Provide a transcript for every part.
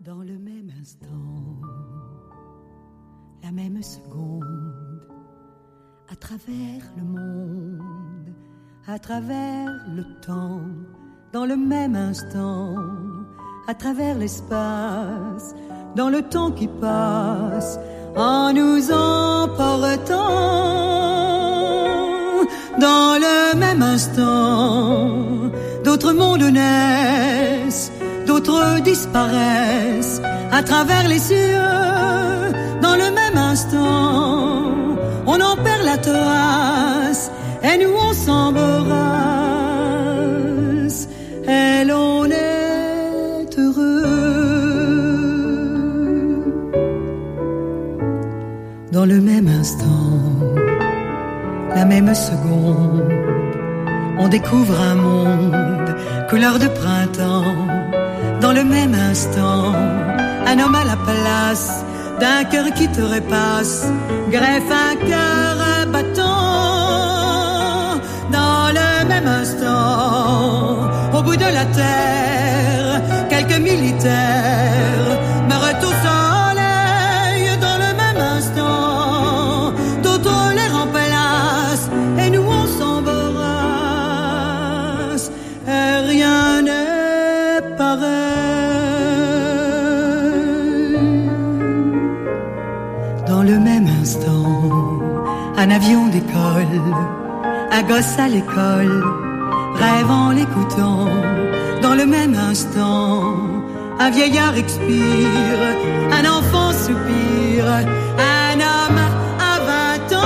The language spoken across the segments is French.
Dans le même instant, la même seconde, à travers le monde, à travers le temps, dans le même instant, à travers l'espace, dans le temps qui passe, en nous emportant, dans le même instant, d'autres mondes naissent, d'autres disparaissent à travers les cieux. Dans le même instant, on en perd la trace et nous on s'embrasse et l'on est heureux. Dans le même instant, la même seconde, on découvre un monde couleur de printemps. Dans le même instant, un homme à la place d'un cœur qui te repasse, greffe un cœur battant. Dans le même instant, au bout de la terre, quelques militaires meurent au soleil. Dans le même instant, d'autres les remplacent et nous on s'embrasse et rien n'est pareil. Dans le même instant, un avion décolle, un gosse à l'école, rêve en l'écoutant. Dans le même instant, un vieillard expire, un enfant soupire, un homme a 20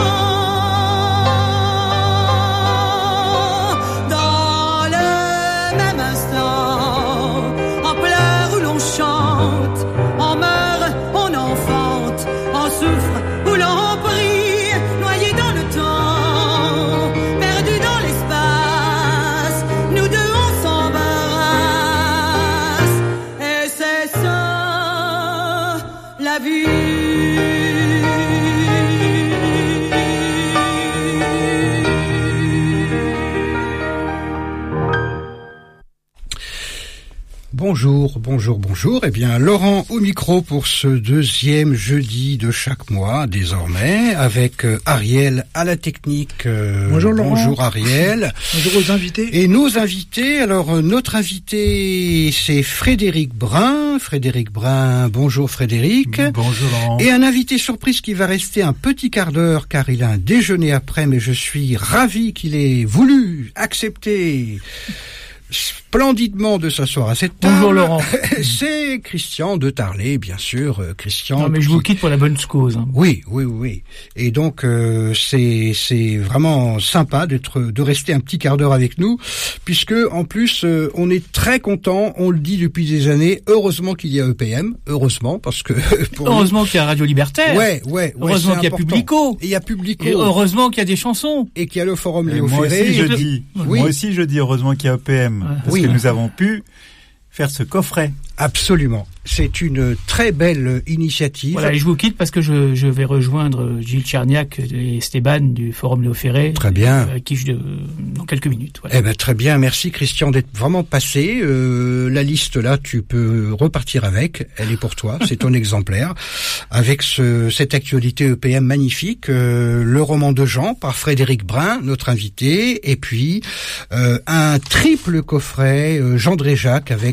ans. Dans le même instant, on pleure ou l'on chante, on meurt, on enfante, on souffre ou l'on prie, noyé dans le temps, perdu dans l'espace, nous deux on s'embarrasse, et c'est ça la vie. Bonjour. Eh bien, Laurent au micro pour ce deuxième jeudi de chaque mois, désormais, avec Ariel à la technique. Bonjour Laurent. Bonjour Ariel. Bonjour aux invités. Et nos invités, alors notre invité c'est Frédéric Brun. Bonjour Frédéric. Bonjour Laurent. Et un invité surprise qui va rester un petit quart d'heure car il a un déjeuner après, mais je suis ravi qu'il ait voulu accepter splendidement de s'asseoir à cette table. Bonjour Laurent. C'est Christian de Tarlet, bien sûr. Christian. Non mais je vous quitte pour la bonne cause. Hein. Oui. Et donc c'est vraiment sympa de rester un petit quart d'heure avec nous, puisque en plus on est très content. On le dit depuis des années. Heureusement qu'il y a EPM. Heureusement parce que heureusement qu'il y a Radio Libertaire. Ouais. Heureusement qu'il y a Publico. Et il y a Publico. Et heureusement qu'il y a des chansons. Et qu'il y a le Forum Léo Moi Ferré. Moi aussi je dis heureusement qu'il y a EPM. Parce que nous avons pu faire ce coffret. Absolument. C'est une très belle initiative. Voilà, et je vous quitte parce que je vais rejoindre Gilles Tcherniak et Esteban du Forum Léo Ferré. Très bien. Avec qui dans quelques minutes. Voilà. Eh ben très bien, merci Christian d'être vraiment passé. La liste là, tu peux repartir avec. Elle est pour toi, c'est ton exemplaire. Avec cette actualité EPM magnifique, le roman de Jean par Frédéric Brun, notre invité, et puis un triple coffret Jean Dréjac avec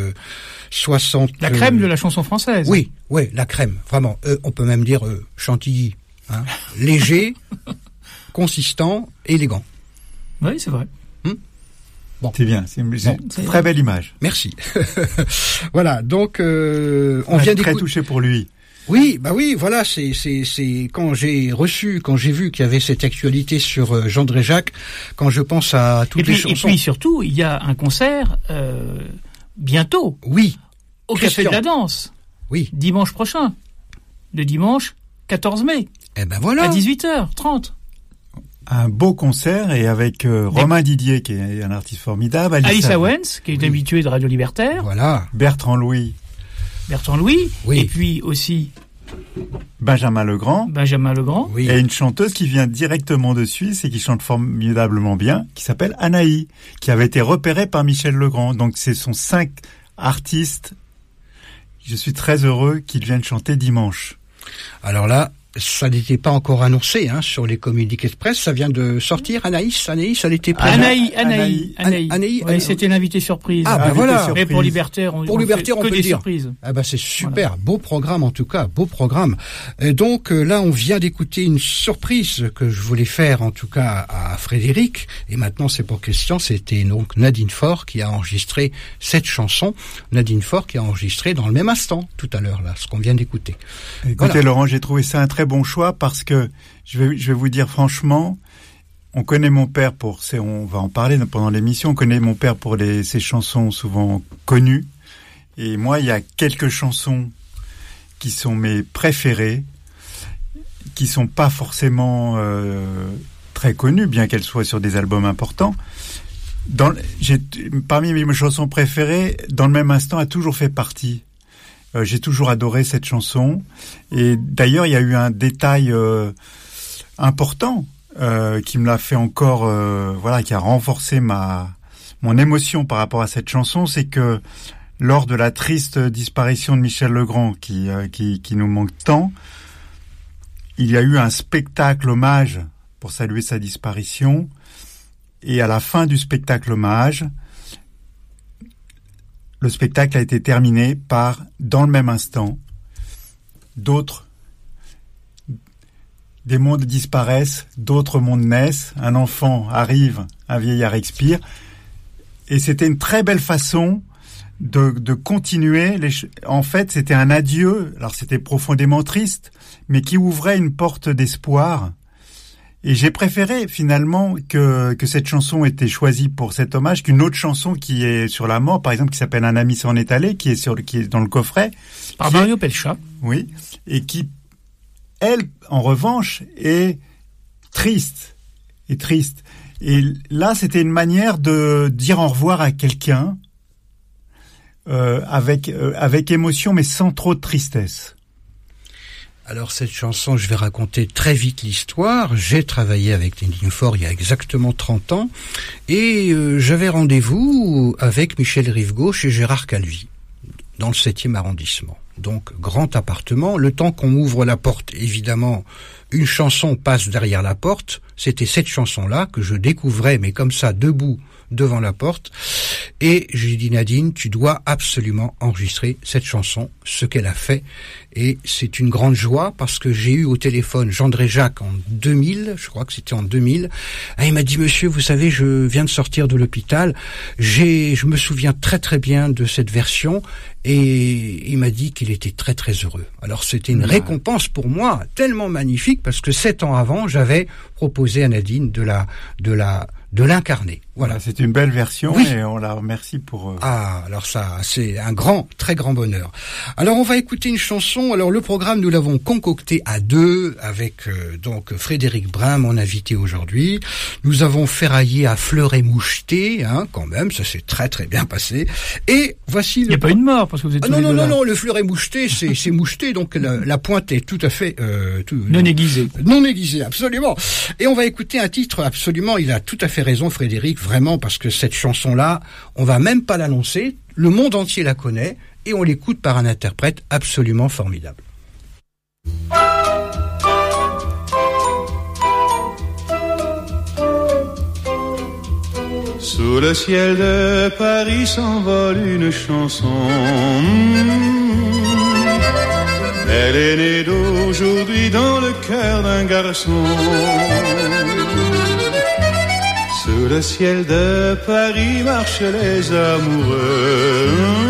60... La crème de la chanson française. Oui, la crème, vraiment. On peut même dire chantilly. Hein. Léger, consistant, élégant. Oui, c'est vrai. Bon. C'est bien, c'est une très belle image. Merci. Voilà, donc on vient très touché pour lui. Oui, voilà, c'est quand j'ai vu qu'il y avait cette actualité sur Jean Dréjac, quand je pense à toutes les chansons. Et puis surtout, il y a un concert bientôt. Oui. Au Café de la Danse. Oui. Dimanche prochain. Le dimanche 14 mai. Eh ben voilà. À 18h30. Un beau concert et avec Romain Didier qui est un artiste formidable. Alice Owens qui est habituée de Radio Libertaire. Voilà. Bertrand Louis. Oui. Et puis aussi Benjamin Legrand. Oui. Et une chanteuse qui vient directement de Suisse et qui chante formidablement bien, qui s'appelle Anaï, qui avait été repérée par Michel Legrand. Donc ce sont 5 artistes je suis très heureux qu'il vienne chanter dimanche. Alors là, ça n'était pas encore annoncé sur les communiqués de presse. Ça vient de sortir. Anaïs, elle était présente. Anaïs. Ouais, c'était l'invité surprise. Ah ben voilà. Mais pour Libertaire, on peut le dire. Surprises. Ah ben c'est super. Voilà. Beau programme en tout cas, beau programme. Et donc là, on vient d'écouter une surprise que je voulais faire en tout cas à Frédéric. Et maintenant, c'est pour question. C'était donc Nadine Faure qui a enregistré cette chanson. Nadine Faure qui a enregistré dans le même instant tout à l'heure là, ce qu'on vient d'écouter. Écoutez, voilà. Laurent, j'ai trouvé ça un très bon choix parce que je vais vous dire franchement, on connaît mon père on va en parler pendant l'émission, on connaît mon père pour ses chansons souvent connues, et moi il y a quelques chansons qui sont mes préférées, qui sont pas forcément très connues, bien qu'elles soient sur des albums importants. Parmi mes chansons préférées, Dans le même instant a toujours fait partie. J'ai toujours adoré cette chanson, et d'ailleurs il y a eu un détail important qui me l'a fait encore, qui a renforcé mon émotion par rapport à cette chanson, c'est que lors de la triste disparition de Michel Legrand, qui nous manque tant, il y a eu un spectacle hommage pour saluer sa disparition, et à la fin du spectacle hommage, le spectacle a été terminé par « Dans le même instant ». Des mondes disparaissent, d'autres mondes naissent, un enfant arrive, un vieillard expire. Et c'était une très belle façon de continuer. En fait, c'était un adieu, alors c'était profondément triste, mais qui ouvrait une porte d'espoir. Et j'ai préféré finalement que cette chanson ait été choisie pour cet hommage qu'une autre chanson qui est sur la mort, par exemple, qui s'appelle Un ami s'en est allé, qui est dans le coffret. Par Mario Pelcha. Oui. Et qui, elle, en revanche, est triste. Et là, c'était une manière de dire au revoir à quelqu'un, avec émotion, mais sans trop de tristesse. Alors cette chanson, je vais raconter très vite l'histoire. J'ai travaillé avec Nadine Faure il y a exactement 30 ans et j'avais rendez-vous avec Michel Rivegauche et Gérard Calvi dans le 7e arrondissement. Donc grand appartement, le temps qu'on ouvre la porte, évidemment, une chanson passe derrière la porte. C'était cette chanson-là que je découvrais, mais comme ça, debout, devant la porte. Et j'ai dit, Nadine, tu dois absolument enregistrer cette chanson, ce qu'elle a fait. Et c'est une grande joie parce que j'ai eu au téléphone Jean Dréjac en 2000, je crois que c'était en 2000. Et il m'a dit, monsieur, vous savez, je viens de sortir de l'hôpital. Je me souviens très très bien de cette version. Et il m'a dit qu'il était très très heureux. Alors c'était une récompense pour moi, tellement magnifique, parce que 7 ans avant, j'avais proposé à Nadine de l'incarner. Voilà. C'est une belle version, oui. Et on la remercie pour... alors ça, c'est un très grand bonheur. Alors on va écouter une chanson. Alors le programme, nous l'avons concocté à deux avec donc Frédéric Brun, mon invité aujourd'hui. Nous avons ferraillé à Fleuret-Moucheté, quand même, ça s'est très très bien passé. Et voici Il n'y a pas eu de mort parce que vous êtes non, le Fleuret-Moucheté, c'est moucheté, donc la pointe est tout à fait non aiguisée. Non aiguisée, absolument. Et on va écouter un titre absolument. Il a tout à fait raison, Frédéric, vraiment, parce que cette chanson-là, on va même pas l'annoncer. Le monde entier la connaît et on l'écoute par un interprète absolument formidable. Sous le ciel de Paris s'envole une chanson. Elle est née d'aujourd'hui dans le cœur d'un garçon. Sous le ciel de Paris marchent les amoureux.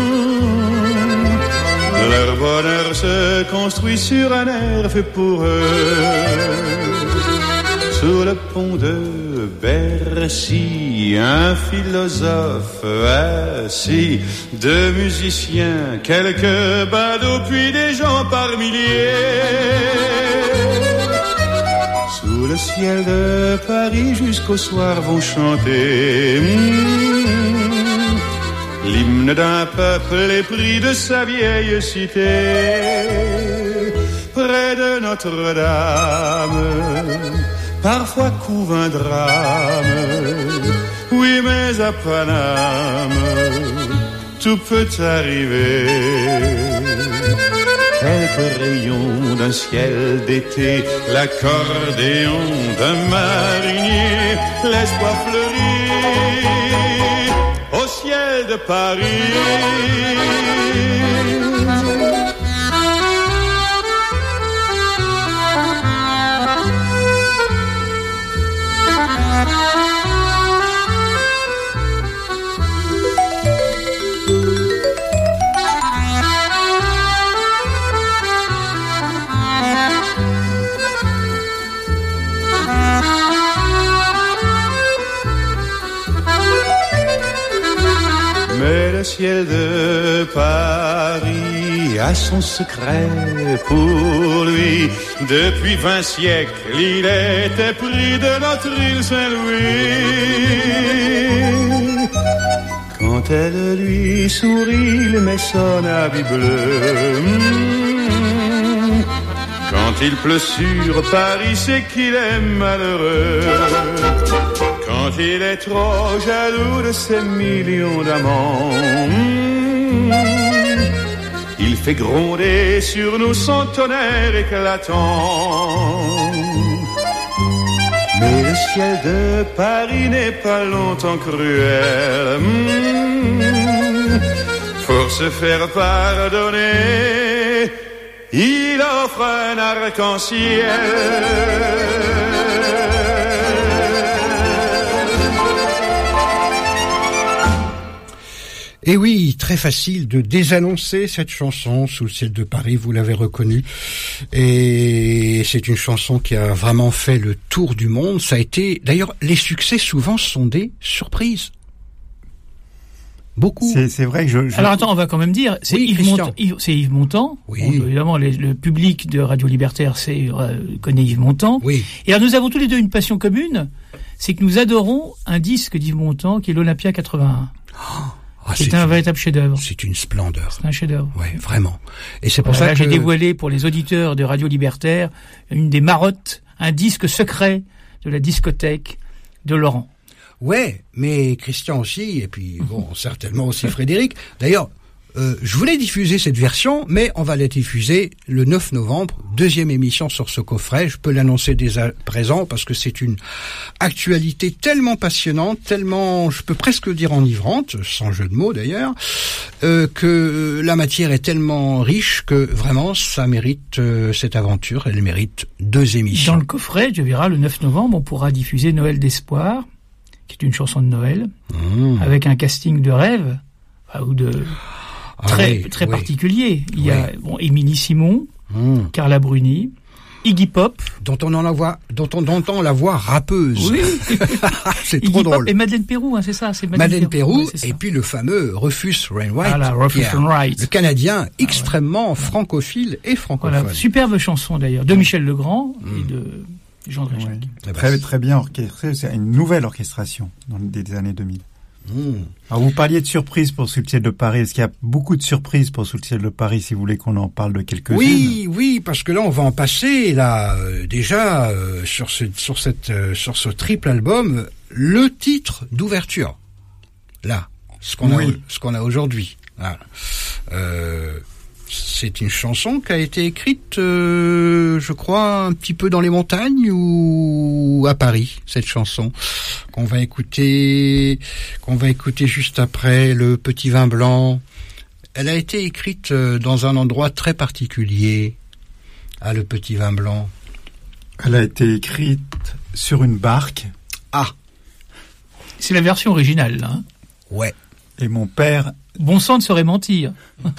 Leur bonheur se construit sur un air fait pour eux. Sous le pont de Bercy, un philosophe assis, deux musiciens, quelques badauds, puis des gens par milliers. Sous le ciel de Paris jusqu'au soir vont chanter l'hymne d'un peuple épris de sa vieille cité. Près de Notre-Dame, parfois couve un drame, oui mais à Paname, tout peut arriver. Quelques rayons d'un ciel d'été, l'accordéon d'un marinier, l'espoir fleurit au ciel de Paris. Mais le ciel de Paris a son secret pour lui. Depuis 20 siècles, il était pris de notre île Saint-Louis. Quand elle lui sourit, il met son habit bleu. Quand il pleut sur Paris, c'est qu'il est malheureux. Quand il est trop jaloux de ses millions d'amants, il fait gronder sur nous son tonnerre éclatant. Mais le ciel de Paris n'est pas longtemps cruel. Pour se faire pardonner, il offre un arc-en-ciel. Et oui, très facile de désannoncer cette chanson Sous le ciel de Paris, vous l'avez reconnu. Et c'est une chanson qui a vraiment fait le tour du monde. Ça a été, d'ailleurs, les succès souvent sont des surprises. Beaucoup. C'est vrai que Alors attends, on va quand même dire, c'est oui, Yves Montand. Oui. Bon, évidemment, le public de Radio Libertaire connaît Yves Montand. Oui. Et alors nous avons tous les deux une passion commune, c'est que nous adorons un disque d'Yves Montand qui est l'Olympia 81. C'est un véritable chef-d'œuvre. C'est une splendeur. C'est un chef-d'œuvre. Ouais, vraiment. Et c'est pour ça que j'ai dévoilé pour les auditeurs de Radio Libertaire une des marottes, un disque secret de la discothèque de Laurent. Ouais, mais Christian aussi, et puis bon, certainement aussi Frédéric. D'ailleurs, je voulais diffuser cette version, mais on va la diffuser le 9 novembre, deuxième émission sur ce coffret. Je peux l'annoncer dès à présent parce que c'est une actualité tellement passionnante, tellement, je peux presque dire enivrante, sans jeu de mots d'ailleurs, que la matière est tellement riche que vraiment ça mérite cette aventure, elle mérite 2 émissions. Dans le coffret, tu verras, le 9 novembre, on pourra diffuser Noël d'espoir, qui est une chanson de Noël, avec un casting de rêve, ou de très particulier. Il y a Émilie Simon, Carla Bruni, Iggy Pop, dont on entend la voix rappeuse. Oui. C'est Iggy trop Pop drôle. et Madeleine Pérou, hein, c'est ça, c'est Madeleine Pérou, ouais, et puis le fameux Rufus Wainwright, Rufus Wainwright, le Canadien extrêmement francophile et francophone. Voilà, superbe chanson d'ailleurs, de Michel Legrand et de Jean Dréchac. Très, très bien orchestré, c'est une nouvelle orchestration dans des années 2000. Alors vous parliez de surprises pour Sous le ciel de Paris. Est-ce qu'il y a beaucoup de surprises pour Sous le ciel de Paris, si vous voulez qu'on en parle de quelques-unes? Oui, parce que là on va en passer là déjà sur ce triple album, le titre d'ouverture. Là, ce qu'on a aujourd'hui. Voilà. C'est une chanson qui a été écrite, je crois, un petit peu dans les montagnes ou à Paris, cette chanson qu'on va écouter juste après, Le Petit Vin Blanc. Elle a été écrite dans un endroit très particulier, Le Petit Vin Blanc. Elle a été écrite sur une barque. Ah, c'est la version originale, là. Hein. Ouais. Et mon père... Bon sang ne saurait mentir.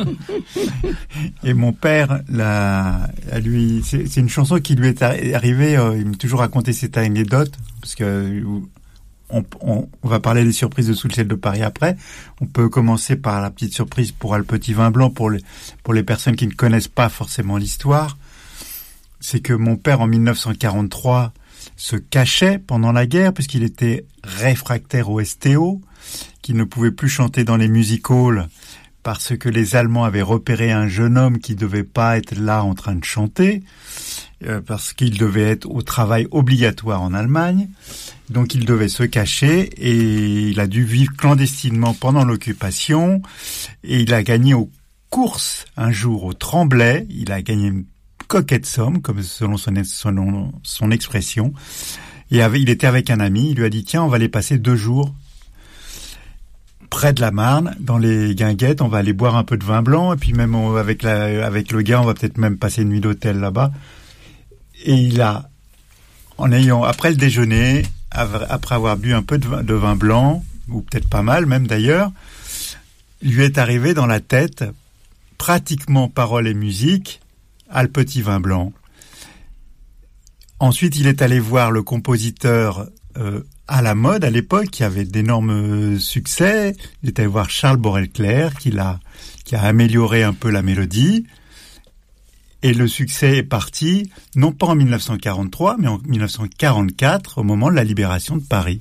Et mon père, c'est une chanson qui lui est arrivée, il m'a toujours raconté cette anecdote, parce que on va parler des surprises de Sous le ciel de Paris après. On peut commencer par la petite surprise pour Le Petit Vin Blanc, pour les personnes qui ne connaissent pas forcément l'histoire. C'est que mon père, en 1943, se cachait pendant la guerre, puisqu'il était réfractaire au STO, qu'il ne pouvait plus chanter dans les music halls parce que les Allemands avaient repéré un jeune homme qui devait pas être là en train de chanter, parce qu'il devait être au travail obligatoire en Allemagne. Donc il devait se cacher et il a dû vivre clandestinement pendant l'occupation. Et il a gagné aux courses un jour au Tremblay. Il a gagné une coquette somme, comme selon son expression. Et il était avec un ami. Il lui a dit, tiens, on va aller passer 2 jours près de la Marne, dans les Guinguettes, on va aller boire un peu de vin blanc, et puis même avec le gars, on va peut-être même passer une nuit d'hôtel là-bas. Et il a, après le déjeuner, après avoir bu un peu de vin blanc, ou peut-être pas mal même d'ailleurs, lui est arrivé dans la tête, pratiquement paroles et musique, à le petit vin blanc. Ensuite, il est allé voir le compositeur à la mode à l'époque, qui avait d'énormes succès. Il est allé voir Charles Borel-Clair, qui a amélioré un peu la mélodie. Et le succès est parti, non pas en 1943, mais en 1944, au moment de la libération de Paris.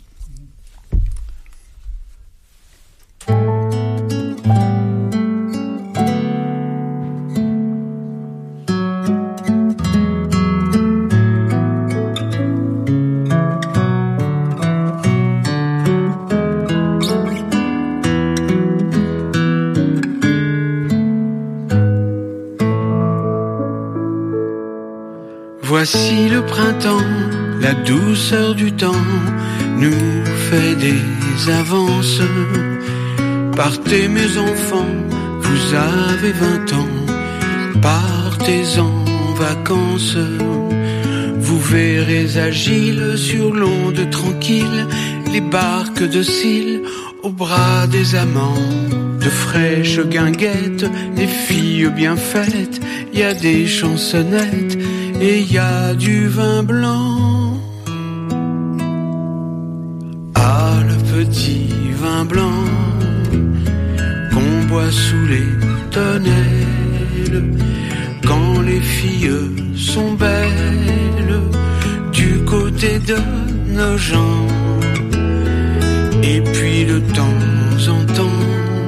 Voici le printemps, la douceur du temps nous fait des avances. Partez mes enfants, vous avez 20 ans, partez en vacances. Vous verrez agiles sur l'onde tranquille, les barques de cils au bras des amants. De fraîches guinguettes, des filles bien faites, y a des chansonnettes et y a du vin blanc. Ah, le petit vin blanc qu'on boit sous les tonnelles, quand les filles sont belles du côté de nos gens. Et puis de temps en temps,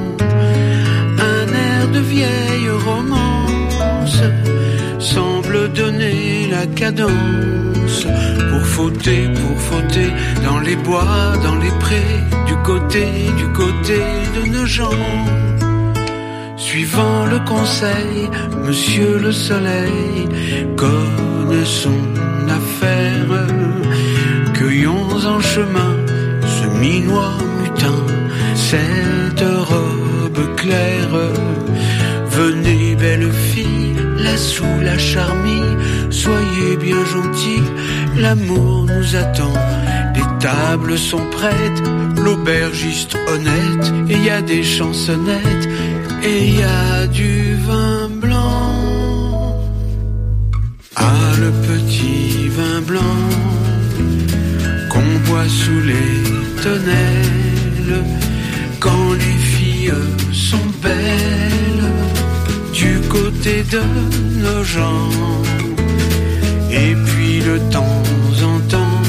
un air de vieille romance semble donner la cadence pour fauter dans les bois, dans les prés, du côté de nos gens. Suivant le conseil, Monsieur le Soleil connaît son affaire. Cueillons en chemin ce minois mutin, cette robe claire. Venez belle fille, là sous la charmille, soyez bien gentils, l'amour nous attend. Les tables sont prêtes, l'aubergiste honnête, et y a des chansonnettes, et y a du vin blanc. Ah, le petit vin blanc qu'on boit sous les tonnelles, quand les filles sont belles du côté de nos gens. Et puis de temps en temps,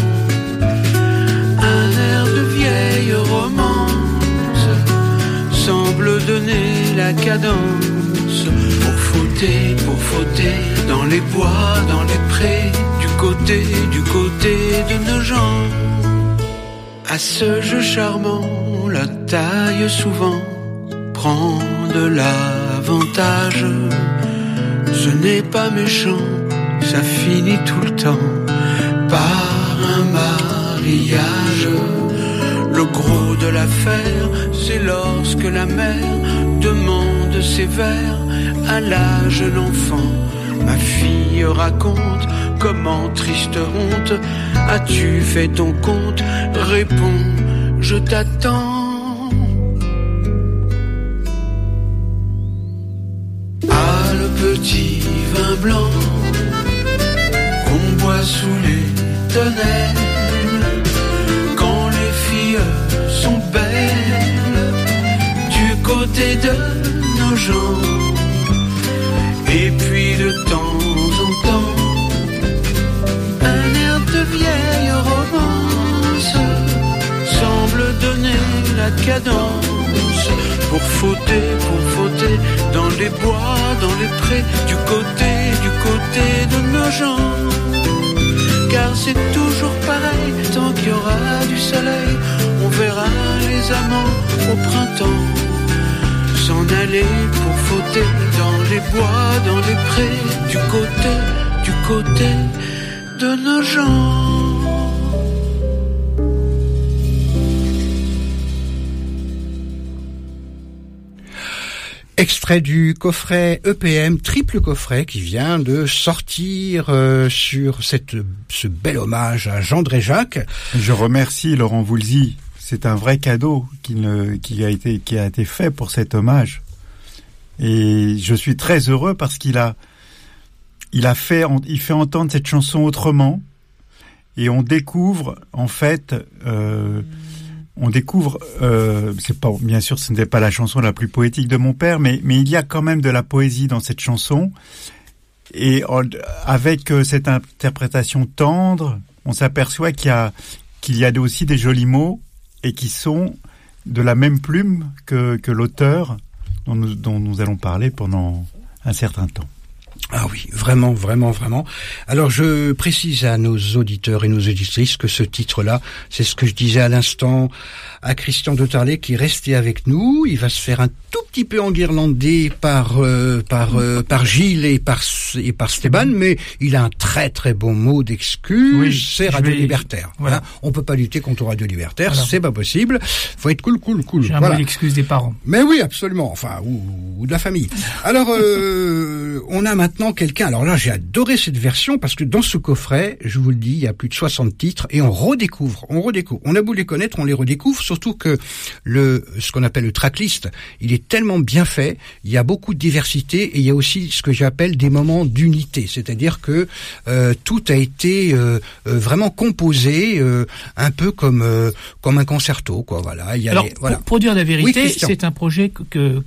un air de vieille romance semble donner la cadence pour fauter dans les bois, dans les prés, du côté de nos gens. À ce jeu charmant, la taille souvent prend de l'avantage. Ce n'est pas méchant, ça finit tout le temps par un mariage. Le gros de l'affaire, c'est lorsque la mère demande sévère à la jeune enfant: ma fille, raconte comment, triste honte, as-tu fait ton compte? Réponds, je t'attends. Ah, le petit vin blanc qu'on boit sous les tonnelles, quand les filles sont belles du côté de nos gens. Et puis de temps en temps, un air de vieille romance semble donner la cadence pour fauter dans les bois, dans les prés, du côté de nos gens. Car c'est toujours pareil, tant qu'il y aura du soleil, on verra les amants au printemps s'en aller pour fauter dans les bois, dans les prés, du côté de nos gens. Extrait du coffret EPM, triple coffret, qui vient de sortir sur ce bel hommage à Jean Dréjac. Je remercie Laurent Voulzy. C'est un vrai cadeau qui a été fait pour cet hommage. Et je suis très heureux parce il fait entendre cette chanson autrement. Et on découvre, en fait, c'est pas, bien sûr, ce n'était pas la chanson la plus poétique de mon père, mais il y a quand même de la poésie dans cette chanson. Et avec cette interprétation tendre, on s'aperçoit qu'il y a aussi des jolis mots et qui sont de la même plume que l'auteur dont nous allons parler pendant un certain temps. Ah oui, vraiment, vraiment, vraiment. Alors je précise à nos auditeurs et nos auditrices que ce titre-là, c'est ce que je disais à l'instant à Christian de Tarlet qui restait avec nous. Il va se faire un tout petit peu enguirlandé par Gilles et par Stéban, mais il a un très très bon mot d'excuse. Oui, c'est Radio Libertaire. Voilà. Hein, on peut pas lutter contre Radio Libertaire, voilà. C'est pas possible. Faut être cool. J'ai un mot d'excuse des parents. Mais oui, absolument. Enfin, ou de la famille. Alors, on a maintenant quelqu'un. Alors là, j'ai adoré cette version parce que dans ce coffret, je vous le dis, il y a plus de 60 titres et on redécouvre. On a beau les connaître, on les redécouvre. Surtout que ce qu'on appelle le tracklist, il est tellement bien fait. Il y a beaucoup de diversité et il y a aussi ce que j'appelle des moments d'unité. C'est-à-dire que tout a été vraiment composé un peu comme un concerto, quoi. Voilà. Il y a alors, voilà. Pour dire la vérité, oui, c'est un projet que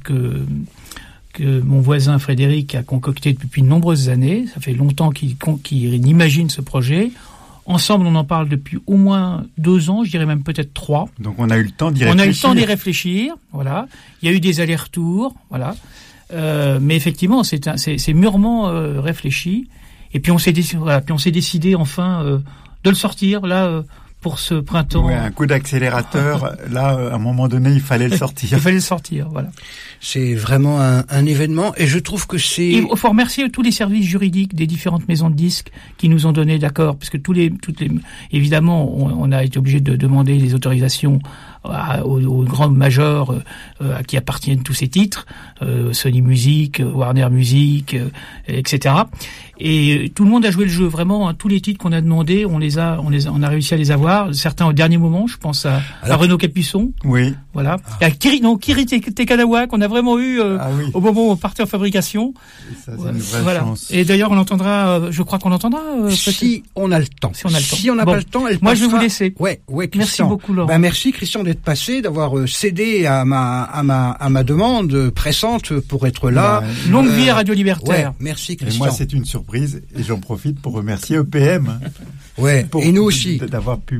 mon voisin Frédéric a concocté depuis de nombreuses années. Ça fait longtemps qu'il imagine ce projet. Ensemble, on en parle depuis au moins 2 ans, je dirais même peut-être 3. Donc on a eu le temps d'y réfléchir. On a eu le temps d'y réfléchir, voilà. Il y a eu des allers-retours, voilà. Mais effectivement, c'est mûrement réfléchi. Et puis on s'est décidé enfin de le sortir là. Pour ce printemps. Ouais, un coup d'accélérateur. Là, à un moment donné, il fallait le sortir. Il fallait le sortir, voilà. C'est vraiment un événement, et je trouve que c'est. Il faut remercier tous les services juridiques des différentes maisons de disques qui nous ont donné l'accord, parce que évidemment, on a été obligé de demander les autorisations aux grands majors à qui appartiennent tous ces titres, Sony Music, Warner Music, etc. Et tout le monde a joué le jeu, vraiment, hein, tous les titres qu'on a demandé, on a réussi à les avoir, certains au dernier moment, je pense à Renaud Capuçon. Oui. Voilà. Et à Kiri Tekanawa, qu'on a vraiment eu au moment où on partait en fabrication. Et ça, c'est une vraie chance. Et d'ailleurs, on l'entendra, je crois qu'on l'entendra. Si on a le temps. Si on a le temps. Si on n'a pas le temps, elle moi, passera. Je vais vous laisser. Ouais, Christian. Merci beaucoup, Laurent. Merci, Christian, d'être passé, d'avoir cédé à ma demande pressante pour être là. Longue vie à Radio Libertaire. Ouais, merci, Christian. Et moi, c'est une surprise, et j'en profite pour remercier EPM. Ouais, et nous aussi. D'avoir pu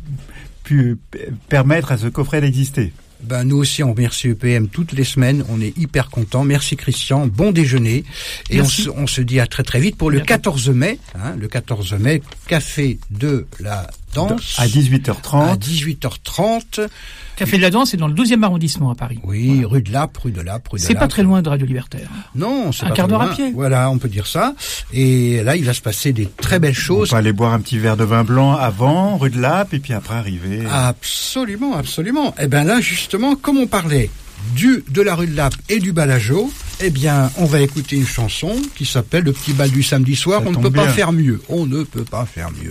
permettre à ce coffret d'exister. Nous aussi, on remercie EPM toutes les semaines. On est hyper contents. Merci Christian. Bon déjeuner. Et on se dit à très très vite pour le 14 mai. Le 14 mai, Café de la Danse. À 18h30. À 18h30. Café de la Danse, c'est dans le 12e arrondissement à Paris. Oui, voilà. rue de Lappe. C'est pas très loin de Radio Libertaire. Non, c'est un quart d'heure à pied. Voilà, on peut dire ça. Et là, il va se passer des très belles choses. On peut aller boire un petit verre de vin blanc avant, rue de Lappe, et puis après arriver. Absolument, absolument. Et là, justement, comme on parlait de la rue de Lappe et du Balageau, on va écouter une chanson qui s'appelle Le petit bal du samedi soir. On ne peut pas faire mieux. On ne peut pas faire mieux.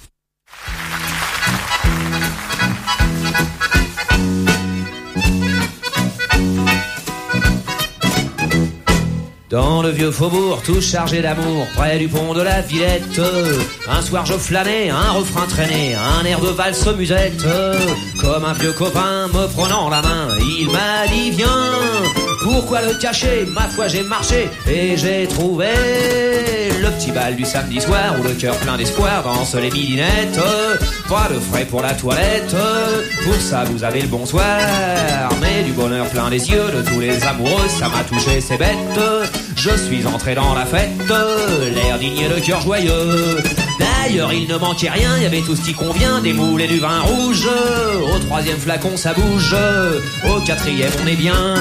Dans le vieux faubourg, tout chargé d'amour, près du pont de la Villette, un soir je flânais, un refrain traîné, un air de valse musette. Comme un vieux copain me prenant la main, il m'a dit viens, pourquoi le cacher? Ma foi j'ai marché et j'ai trouvé le petit bal du samedi soir où le cœur plein d'espoir danse les midinettes. pas de frais pour la toilette, pour ça vous avez le bonsoir. Mais du bonheur plein les yeux de tous les amoureux, ça m'a touché, c'est bête. Je suis entré dans la fête, l'air digne et le cœur joyeux. D'ailleurs il ne manquait rien, il y avait tout ce qui convient, des moules et du vin rouge. Au troisième flacon ça bouge, au quatrième on est bien.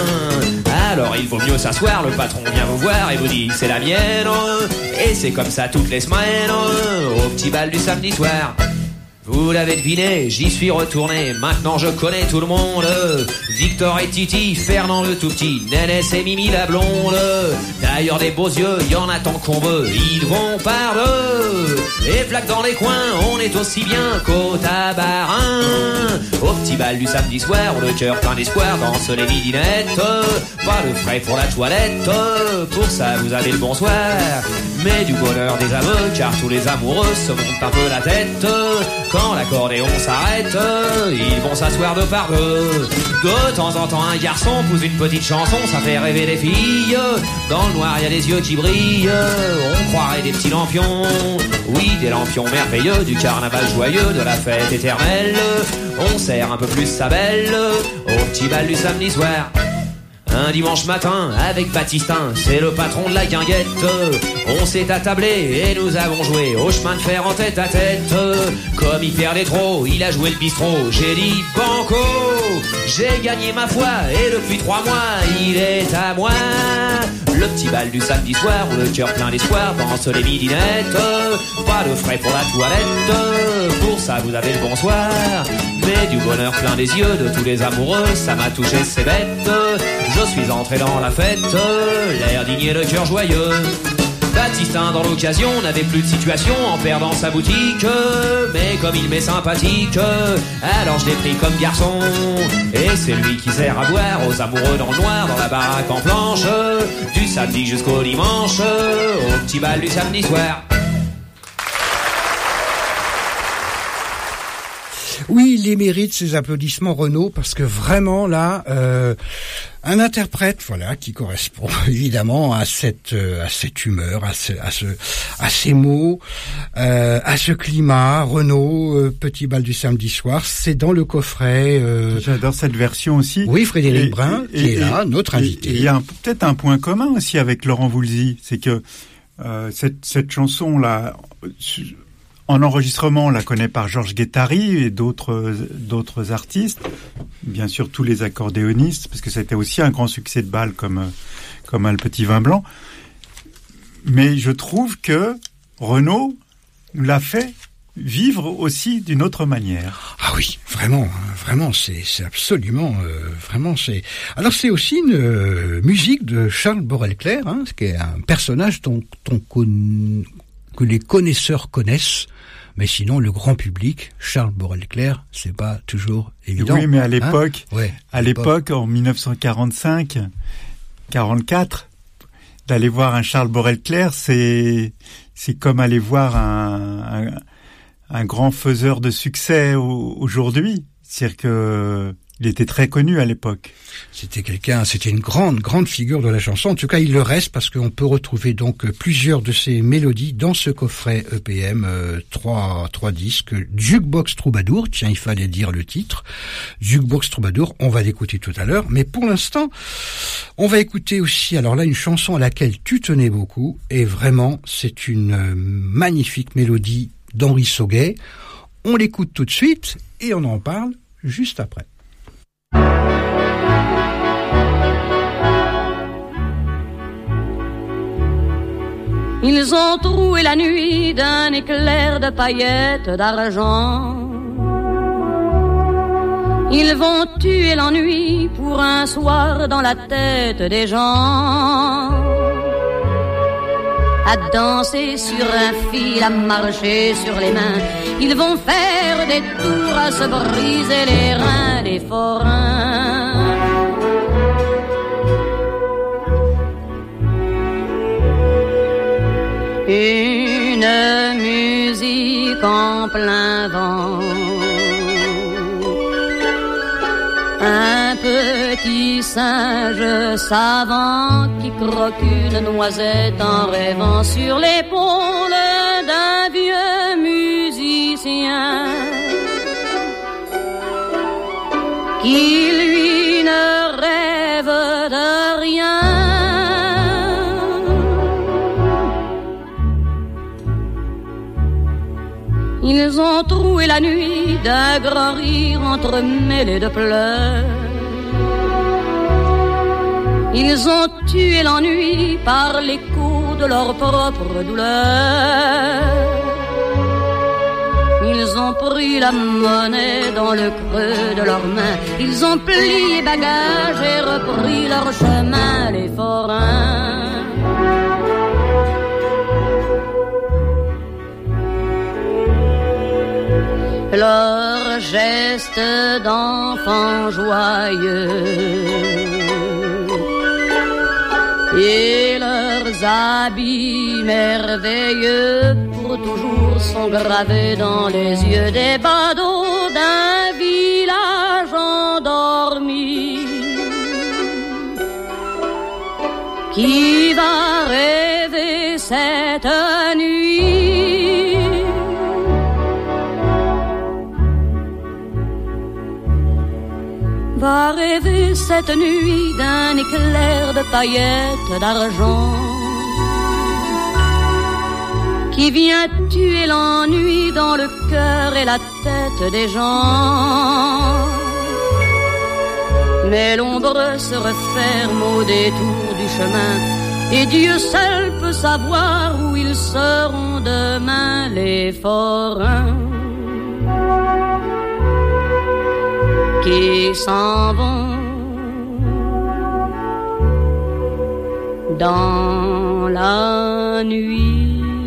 Alors il vaut mieux s'asseoir, le patron vient vous voir et vous dit c'est la mienne. Et c'est comme ça toutes les semaines, au petit bal du samedi soir. Vous l'avez deviné, j'y suis retourné, maintenant je connais tout le monde. Victor et Titi, Fernand le tout petit, Nénès et Mimi la blonde. D'ailleurs des beaux yeux, y en a tant qu'on veut, ils vont par deux. Et flaque dans les coins, on est aussi bien qu'au Tabarin. Au petit bal du samedi soir, où le cœur plein d'espoir danse les midinettes. Pas de frais pour la toilette, pour ça vous avez le bonsoir. Mais du bonheur des aveux, car tous les amoureux se montent un peu la tête. Quand l'accordéon s'arrête, ils vont s'asseoir deux par deux. De temps en temps un garçon pousse une petite chanson, ça fait rêver les filles. Dans le noir il y a des yeux qui brillent, on croirait des petits lampions. Oui, des lampions merveilleux, du carnaval joyeux, de la fête éternelle. On serre un peu plus sa belle, au petit bal du samedi soir. Un dimanche matin, avec Baptistin, c'est le patron de la guinguette. On s'est attablé et nous avons joué au chemin de fer en tête à tête. Comme il perdait trop, il a joué le bistrot. J'ai dit banco, j'ai gagné ma foi et depuis 3 mois, il est à moi. Le petit bal du samedi soir où le cœur plein d'espoir danse les midinettes. Pas de frais pour la toilette, pour ça vous avez le bonsoir. Mais du bonheur plein des yeux de tous les amoureux, ça m'a touché, c'est bête. Je suis entré dans la fête, l'air digne et le cœur joyeux. Baptistin dans l'occasion n'avait plus de situation en perdant sa boutique. Mais comme il m'est sympathique, alors je l'ai pris comme garçon. Et c'est lui qui sert à boire aux amoureux dans le noir, dans la baraque en planche. Du samedi jusqu'au dimanche, au petit bal du samedi soir. Oui, il les mérite, ces applaudissements, Renaud, parce que vraiment, là, un interprète, voilà, qui correspond évidemment à cette humeur, à ces mots, à ce climat. Renaud, petit bal du samedi soir, c'est dans le coffret. J'adore cette version aussi. Oui, Frédéric Brun, qui est là, notre invité. Il y a peut-être un point commun aussi avec Laurent Voulzy, c'est que cette chanson-là, en enregistrement, on la connaît par Georges Guettari et d'autres artistes. Bien sûr, tous les accordéonistes, parce que c'était aussi un grand succès de bal comme Le Petit Vin Blanc. Mais je trouve que Renaud l'a fait vivre aussi d'une autre manière. Ah oui, vraiment, c'est absolument, vraiment, c'est. Alors c'est aussi une musique de Charles Borel-Clair, hein, qui est un personnage que les connaisseurs connaissent. Mais sinon, le grand public, Charles Borel-Clair, c'est pas toujours évident. Oui, mais à l'époque, à l'époque, en 1945, 44, d'aller voir un Charles Borel-Clair, c'est comme aller voir un grand faiseur de succès aujourd'hui. C'est-à-dire que il était très connu à l'époque. C'était une grande figure de la chanson. En tout cas, il le reste parce qu'on peut retrouver donc plusieurs de ses mélodies dans ce coffret EPM, 3 disques. Jukebox Troubadour, tiens, il fallait dire le titre. Jukebox Troubadour, on va l'écouter tout à l'heure. Mais pour l'instant, on va écouter aussi, alors là, une chanson à laquelle tu tenais beaucoup. Et vraiment, c'est une magnifique mélodie d'Henri Sauguet. On l'écoute tout de suite et on en parle juste après. Ils ont troué la nuit d'un éclair de paillettes d'argent. Ils vont tuer l'ennui pour un soir dans la tête des gens. À danser sur un fil, à marcher sur les mains. Ils vont faire des tours à se briser les reins des forains. Une musique en plein vent. Un petit singe savant qui croque une noisette en rêvant sur l'épaule d'un vieux musicien. qui lui ne rêve de rien. Ils ont troué la nuit d'un grand rire entremêlé de pleurs. Ils ont tué l'ennui par l'écho de leur propre douleur. Ils ont pris la monnaie dans le creux de leurs mains. Ils ont plié bagages et repris leur chemin, les forains. Leurs gestes d'enfants joyeux et leurs habits merveilleux pour toujours sont gravés dans les yeux des badauds d'un village endormi. Qui va rêver cette nuit? Va rêver cette nuit d'un éclair de paillettes d'argent qui vient tuer l'ennui dans le cœur et la tête des gens. Mais l'ombre se referme au détour du chemin et Dieu seul peut savoir où ils seront demain, les forains qui s'en vont dans la nuit.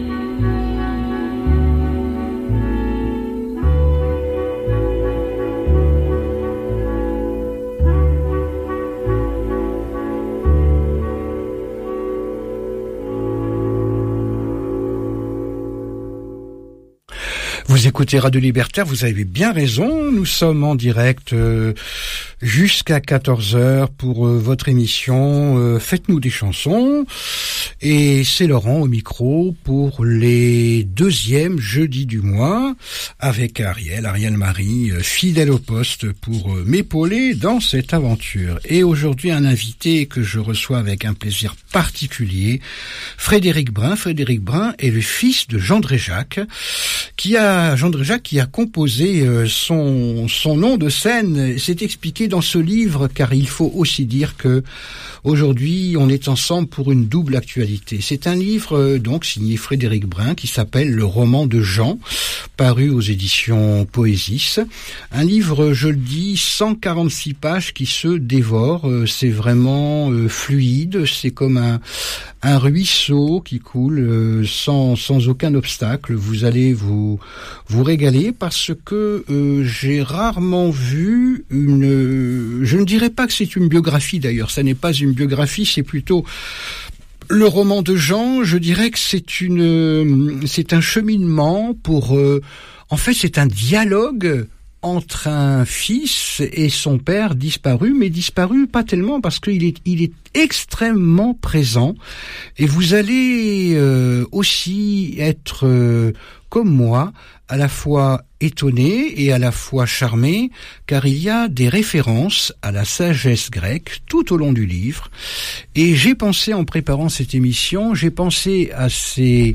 Vous écoutez Radio Libertaire, vous avez bien raison, nous sommes en direct jusqu'à 14h pour votre émission Faites-nous des chansons, et c'est Laurent au micro pour les deuxièmes jeudis du mois avec Ariel Marie, fidèle au poste pour m'épauler dans cette aventure. Et aujourd'hui un invité que je reçois avec un plaisir particulier, Frédéric Brun. Frédéric Brun est le fils de Jean Dréjac, qui a composé son nom de scène. C'est expliqué dans ce livre, car il faut aussi dire que aujourd'hui on est ensemble pour une double actualité. C'est un livre donc signé Frédéric Brun qui s'appelle Le roman de Jean, paru aux éditions Poésis. Un livre, je le dis, 146 pages qui se dévorent. C'est vraiment fluide, c'est comme un ruisseau qui coule sans aucun obstacle. Vous allez vous régaler parce que j'ai rarement vu je ne dirais pas que c'est une biographie d'ailleurs, ça n'est pas une biographie, c'est plutôt le roman de Jean. Je dirais que c'est un cheminement pour en fait c'est un dialogue entre un fils et son père disparu, mais disparu pas tellement parce qu'il est extrêmement présent, et vous allez aussi être comme moi, à la fois étonné et à la fois charmé, car il y a des références à la sagesse grecque tout au long du livre. Et j'ai pensé, en préparant cette émission, à ces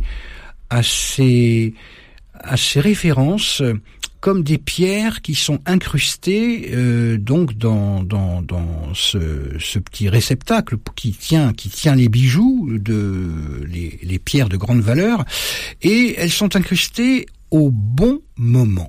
références comme des pierres qui sont incrustées donc dans ce petit réceptacle qui tient les bijoux les pierres de grande valeur, et elles sont incrustées au bon moment.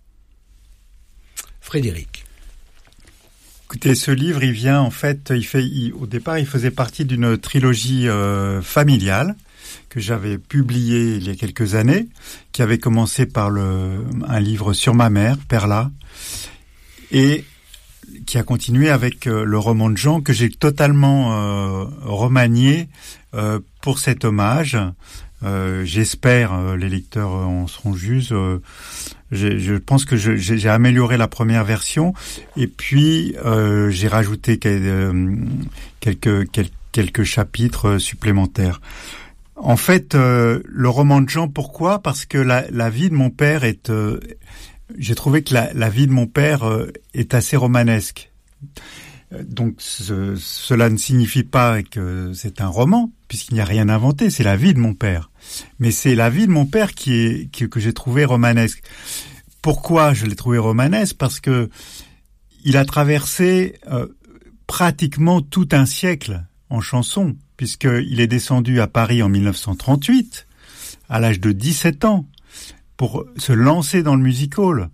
Frédéric. Écoutez, ce livre, il vient en fait, au départ, il faisait partie d'une trilogie familiale que j'avais publié il y a quelques années, qui avait commencé par un livre sur ma mère, Perla, et qui a continué avec le roman de Jean, que j'ai totalement remanié pour cet hommage. J'espère, les lecteurs en seront justes. Je pense que j'ai amélioré la première version, et puis j'ai rajouté quelques chapitres supplémentaires. En fait, le roman de Jean, pourquoi ? Parce que la vie de mon père est j'ai trouvé que la vie de mon père est assez romanesque. Donc cela ne signifie pas que c'est un roman, puisqu'il n'y a rien inventé, c'est la vie de mon père. Mais c'est la vie de mon père que j'ai trouvé romanesque. Pourquoi je l'ai trouvé romanesque ? Parce que il a traversé pratiquement tout un siècle en chanson, puisqu'il est descendu à Paris en 1938, à l'âge de 17 ans, pour se lancer dans le music-hall.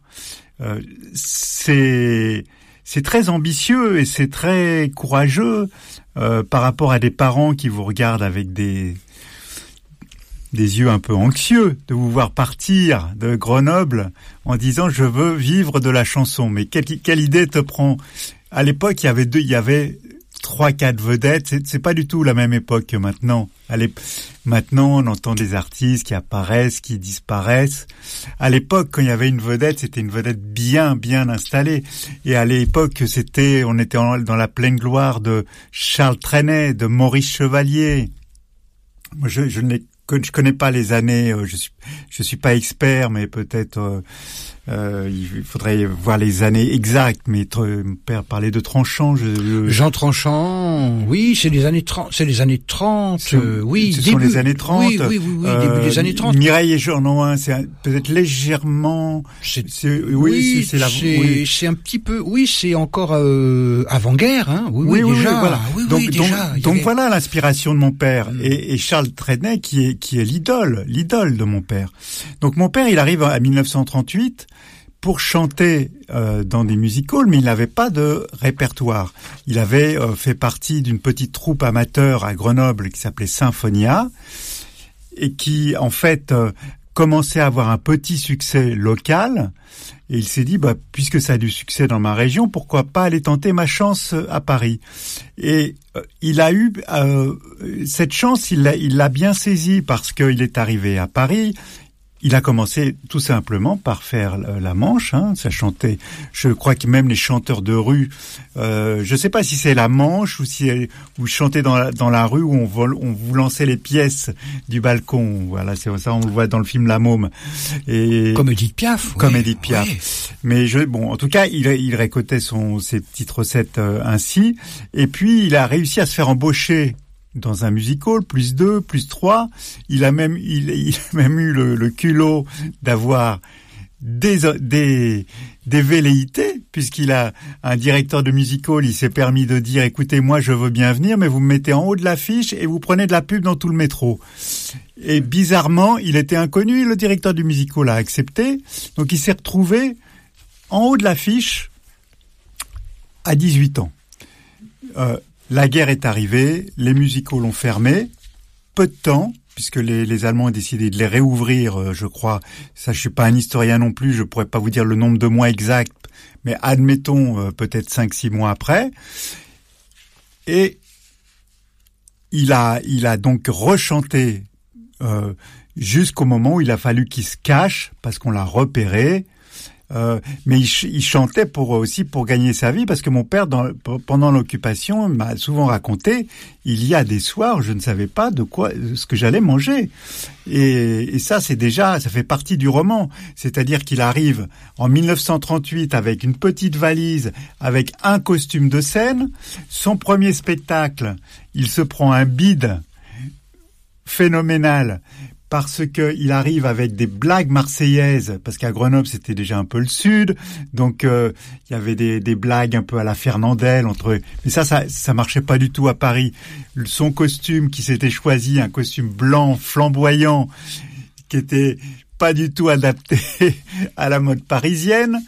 C'est très ambitieux et c'est très courageux par rapport à des parents qui vous regardent avec des yeux un peu anxieux de vous voir partir de Grenoble en disant je veux vivre de la chanson. Mais quelle idée te prend ? À l'époque, il y avait 3-4 vedettes. C'est pas du tout la même époque que maintenant. Maintenant, on entend des artistes qui apparaissent, qui disparaissent. À l'époque, quand il y avait une vedette, c'était une vedette bien installée. Et à l'époque, on était dans la pleine gloire de Charles Trenet, de Maurice Chevalier. Moi, je connais pas les années. Je suis pas expert, mais peut-être il faudrait voir les années exactes. Mais mon père parlait de Tranchant. Jean Tranchant, oui, c'est les années 30. C'est les années 30. Oui, ce sont les années 30. Oui, début des années 30. Mireille et Jean Nouin, c'est peut-être légèrement. C'est un petit peu. Oui, c'est encore avant-guerre, hein. Oui, déjà. Voilà. Donc déjà. Voilà l'inspiration de mon père et Charles Trenet qui est l'idole de mon père. Donc mon père, il arrive à 1938 pour chanter dans des music-halls, mais il n'avait pas de répertoire. Il avait fait partie d'une petite troupe amateur à Grenoble qui s'appelait Symphonia et qui, en fait, commençait à avoir un petit succès local. Et il s'est dit, puisque ça a du succès dans ma région, pourquoi pas aller tenter ma chance à Paris. Et il a eu cette chance, il l'a bien saisie parce qu'il est arrivé à Paris. Il a commencé tout simplement par faire la manche, hein. Ça chantait, je crois que même les chanteurs de rue, je sais pas si c'est la manche ou si vous chantez dans la rue où on vous lançait les pièces du balcon. Voilà, c'est ça, on le voit dans le film La Môme. Et comme Edith Piaf. Comme Edith Piaf. Oui. Mais en tout cas, il récoltait ses petites recettes ainsi. Et puis, il a réussi à se faire embaucher dans un music-hall, +2, +3, il a même eu le culot d'avoir des velléités, puisqu'il a un directeur de music-hall, il s'est permis de dire, écoutez, moi je veux bien venir, mais vous me mettez en haut de l'affiche et vous prenez de la pub dans tout le métro. Et bizarrement, il était inconnu, le directeur du music-hall a accepté, donc il s'est retrouvé en haut de l'affiche à 18 ans. La guerre est arrivée, les music-halls ont fermé, peu de temps, puisque les Allemands ont décidé de les réouvrir, je crois. Ça, je suis pas un historien non plus, je pourrais pas vous dire le nombre de mois exact, mais admettons peut-être 5-6 mois après. Et il a donc rechanté jusqu'au moment où il a fallu qu'il se cache, parce qu'on l'a repéré. Mais il chantait aussi pour gagner sa vie, parce que mon père, pendant l'occupation, m'a souvent raconté, il y a des soirs, je ne savais pas ce que j'allais manger. Et ça, ça fait partie du roman. C'est-à-dire qu'il arrive en 1938 avec une petite valise, avec un costume de scène. Son premier spectacle, il se prend un bide phénoménal, parce que il arrive avec des blagues marseillaises, parce qu'à Grenoble c'était déjà un peu le sud, donc il y avait des blagues un peu à la Fernandel mais ça marchait pas du tout à Paris. Son costume qui s'était choisi, un costume blanc flamboyant, qui était pas du tout adapté à la mode parisienne.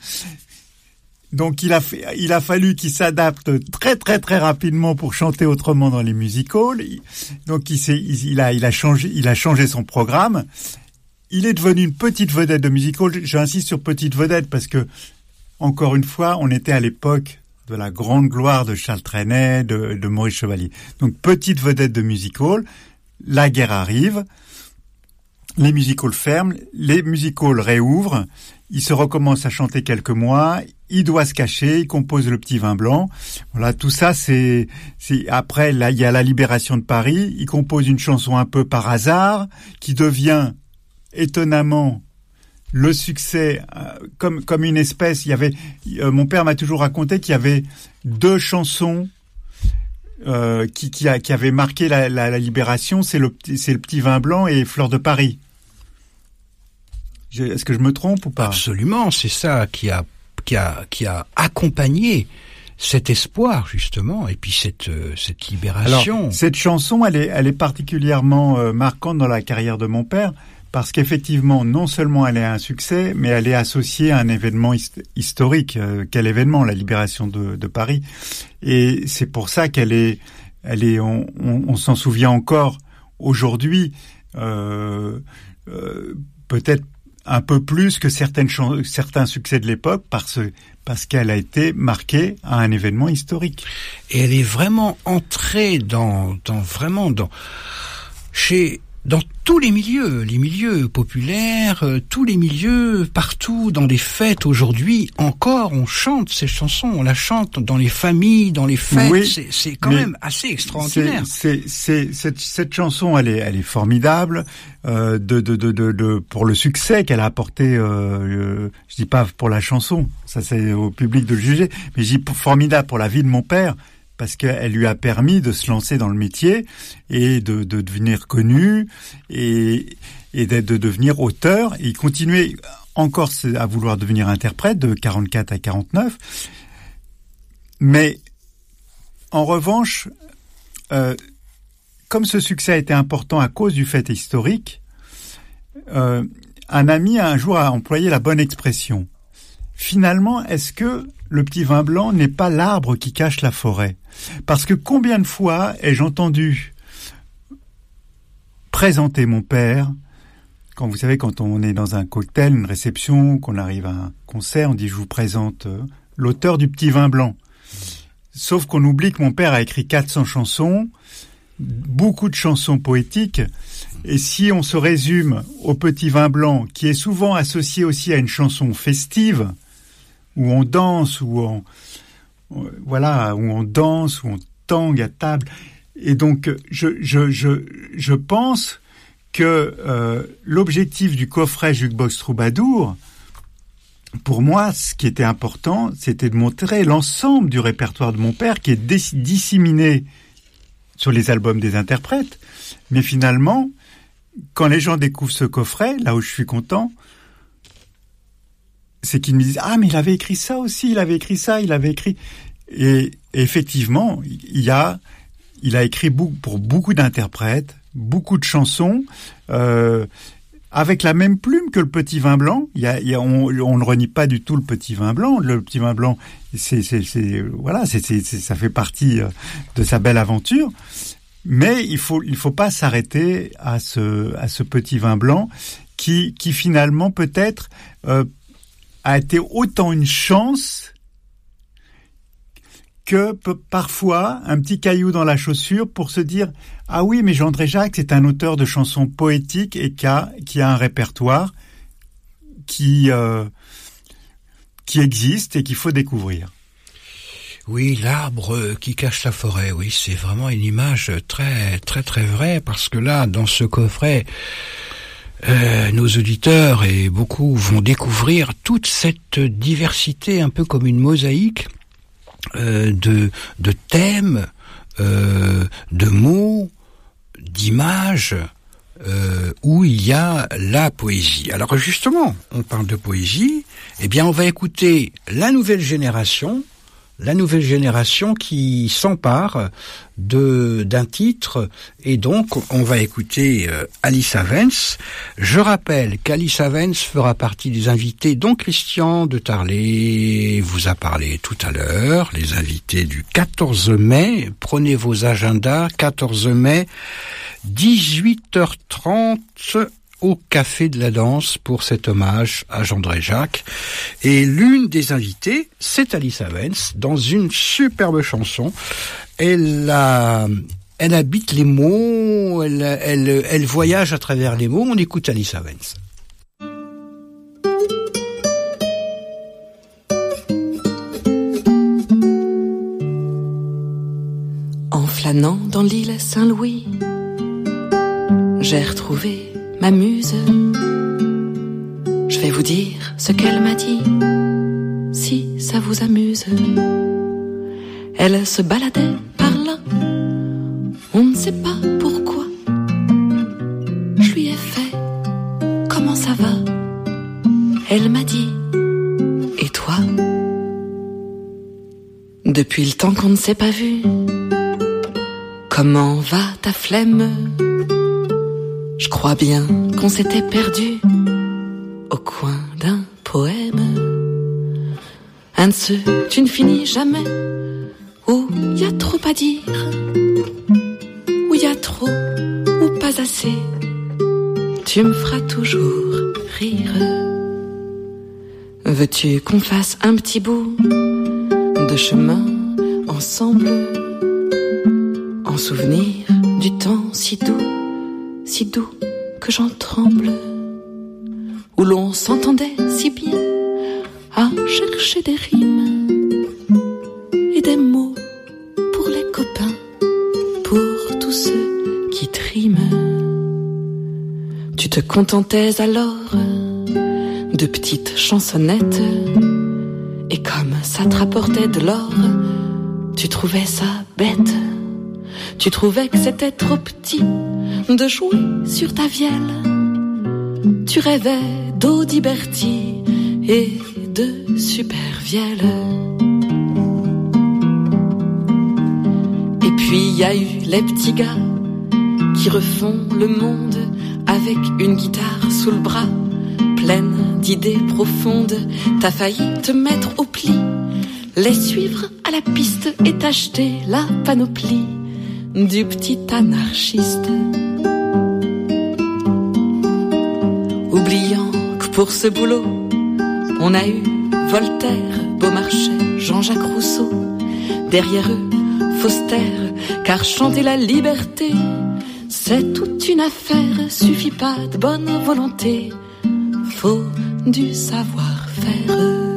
Donc il a fallu qu'il s'adapte très très très rapidement pour chanter autrement dans les music-halls. Donc il a changé son programme. Il est devenu une petite vedette de music-hall. J'insiste sur petite vedette parce que, encore une fois, on était à l'époque de la grande gloire de Charles Trenet, de Maurice Chevalier. Donc petite vedette de music-hall. La guerre arrive. Les music-halls ferment, les music-halls réouvrent, il se recommence à chanter quelques mois, il doit se cacher, il compose Le Petit Vin Blanc. Voilà, tout ça, c'est après, là, il y a la libération de Paris, il compose une chanson un peu par hasard, qui devient étonnamment le succès comme une espèce. Il y avait, mon père m'a toujours raconté qu'il y avait 2 chansons qui avaient marqué la libération. C'est le Petit Vin Blanc et Fleur de Paris. Est-ce que je me trompe ou pas? Absolument, c'est ça qui a accompagné cet espoir justement, et puis cette libération. Alors, cette chanson, elle est particulièrement marquante dans la carrière de mon père, parce qu'effectivement, non seulement elle est un succès, mais elle est associée à un événement historique. Quel événement? La libération de Paris. Et c'est pour ça on s'en souvient encore aujourd'hui, peut-être un peu plus que certains succès de l'époque, parce qu'elle a été marquée à un événement historique. Et elle est vraiment entrée dans tous les milieux populaires, tous les milieux, partout, dans les fêtes. Aujourd'hui, encore, on chante ces chansons, on la chante dans les familles, dans les fêtes. Oui, c'est quand même assez extraordinaire. Cette chanson, elle est formidable, pour le succès qu'elle a apporté, je dis pas pour la chanson, ça c'est au public de le juger, mais je dis formidable pour la vie de mon père, parce qu'elle lui a permis de se lancer dans le métier et de devenir connu et de devenir auteur. Et il continuait encore à vouloir devenir interprète de 44 à 49. Mais en revanche, comme ce succès a été important à cause du fait historique, un ami un jour a employé la bonne expression. Finalement, est-ce que le Petit Vin Blanc n'est pas l'arbre qui cache la forêt? Parce que combien de fois ai-je entendu présenter mon père, quand vous savez, quand on est dans un cocktail, une réception, qu'on arrive à un concert, on dit je vous présente l'auteur du Petit Vin Blanc. Sauf qu'on oublie que mon père a écrit 400 chansons, beaucoup de chansons poétiques, et si on se résume au Petit Vin Blanc, qui est souvent associé aussi à une chanson festive, où on danse, où on danse, où on tangue à table. Et donc, je pense que l'objectif du coffret Jukebox Troubadour, pour moi, ce qui était important, c'était de montrer l'ensemble du répertoire de mon père, qui est disséminé sur les albums des interprètes. Mais finalement, quand les gens découvrent ce coffret, là où je suis content, c'est qu'ils me disent « Ah, mais il avait écrit ça aussi, il avait écrit ça, il avait écrit... » Et effectivement, il a écrit pour beaucoup d'interprètes, beaucoup de chansons, avec la même plume que le Petit Vin Blanc. On ne renie pas du tout le Petit Vin Blanc. Le Petit Vin Blanc, ça fait partie de sa belle aventure. Mais il faut pas s'arrêter à ce Petit Vin Blanc qui finalement peut-être a été autant une chance que parfois un petit caillou dans la chaussure pour se dire « Ah oui, mais Jean Dréjac, c'est un auteur de chansons poétiques et qui a un répertoire qui existe et qu'il faut découvrir. » Oui, l'arbre qui cache la forêt, oui, c'est vraiment une image très, très, très vraie, parce que là, dans ce coffret, nos auditeurs et beaucoup vont découvrir toute cette diversité, un peu comme une mosaïque de thèmes, de mots, d'images, où il y a la poésie. Alors justement, on parle de poésie, eh bien on va écouter la nouvelle génération qui s'empare d'un titre, et donc on va écouter Alice Havens. Je rappelle qu'Alice Havens fera partie des invités dont Christian de Tarlet vous a parlé tout à l'heure, les invités du 14 mai. Prenez vos agendas, 14 mai, 18h30 au Café de la Danse pour cet hommage à Jean Dréjac. Et l'une des invitées, c'est Alice Havens, dans une superbe chanson. Elle habite les mots, elle voyage à travers les mots. On écoute Alice Havens. En flânant dans l'île Saint-Louis, j'ai retrouvé ma muse. Je vais vous dire ce qu'elle m'a dit, si ça vous amuse. Elle se baladait par là, on ne sait pas pourquoi. Je lui ai fait, comment ça va? Elle m'a dit, et toi? Depuis le temps qu'on ne s'est pas vu, comment va ta flemme? Je crois bien qu'on s'était perdu au coin d'un poème. Un de ceux, tu ne finis jamais, où y a trop à dire, où y a trop ou pas assez. Tu me feras toujours rire. Veux-tu qu'on fasse un petit bout de chemin ensemble, en souvenir du temps si doux que j'en tremble, où l'on s'entendait si bien à chercher des rimes et des mots pour les copains, pour tous ceux qui triment. Tu te contentais alors de petites chansonnettes, et comme ça te rapportait de l'or, tu trouvais ça bête. Tu trouvais que c'était trop petit de jouer sur ta vielle. Tu rêvais d'Audi Berti et de Supervielle. Et puis il y a eu les petits gars qui refont le monde avec une guitare sous le bras, pleine d'idées profondes. T'as failli te mettre au pli, les suivre à la piste et t'acheter la panoplie du petit anarchiste. Oubliant que pour ce boulot, on a eu Voltaire, Beaumarchais, Jean-Jacques Rousseau. Derrière eux, Faustin, car chanter la liberté, c'est toute une affaire. Suffit pas de bonne volonté, faut du savoir-faire.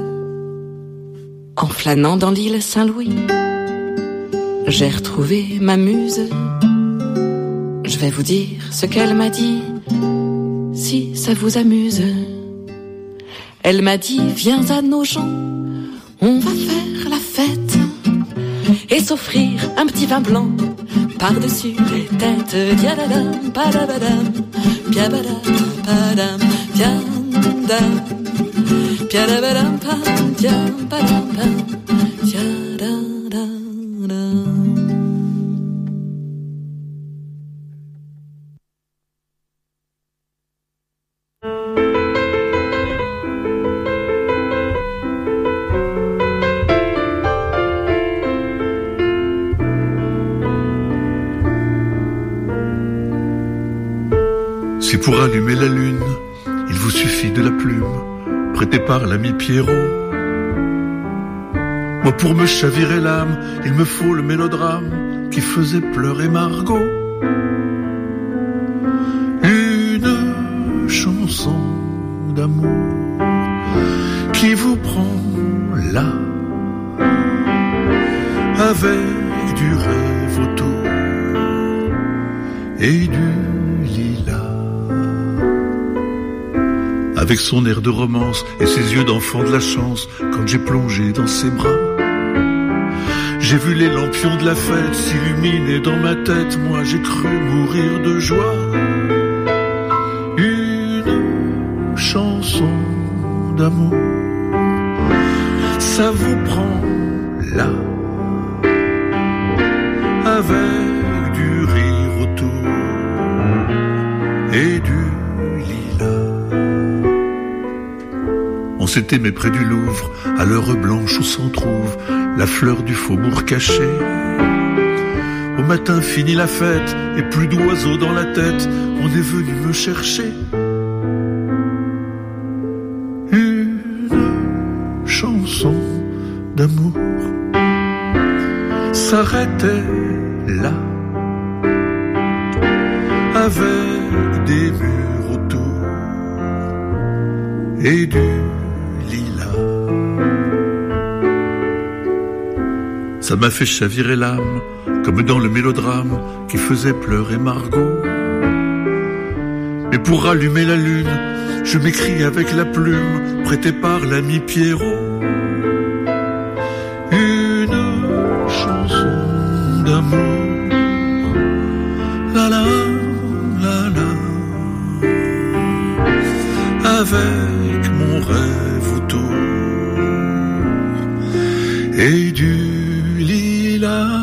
En flânant dans l'île Saint-Louis, j'ai retrouvé ma muse. Je vais vous dire ce qu'elle m'a dit, si ça vous amuse. Elle m'a dit, viens à nos gens, on va faire la fête et s'offrir un petit vin blanc par-dessus les têtes. Diadadam, padabadam, piabadam, padam, piadam, piadabadam, padam, padam, piadadam. Si pour allumer la lune, il vous suffit de la plume prêtée par l'ami Pierrot, moi pour me chavirer l'âme, il me faut le mélodrame qui faisait pleurer Margot. Une chanson d'amour qui vous prend là, avec du rêve autour et du avec son air de romance et ses yeux d'enfant de la chance. Quand j'ai plongé dans ses bras, j'ai vu les lampions de la fête s'illuminer dans ma tête. Moi j'ai cru mourir de joie. Une chanson d'amour, ça vous prend là, avec du rire autour et du on s'est aimé près du Louvre, à l'heure blanche où s'en trouve la fleur du faubourg caché. Au matin finit la fête, et plus d'oiseaux dans la tête, on est venu me chercher. Une chanson d'amour s'arrêtait là, avec des murs autour et du ça m'a fait chavirer l'âme, comme dans le mélodrame qui faisait pleurer Margot. Et pour rallumer la lune, je m'écris avec la plume prêtée par l'ami Pierrot une chanson d'amour. La la la la, avec mon rêve autour et du lilas.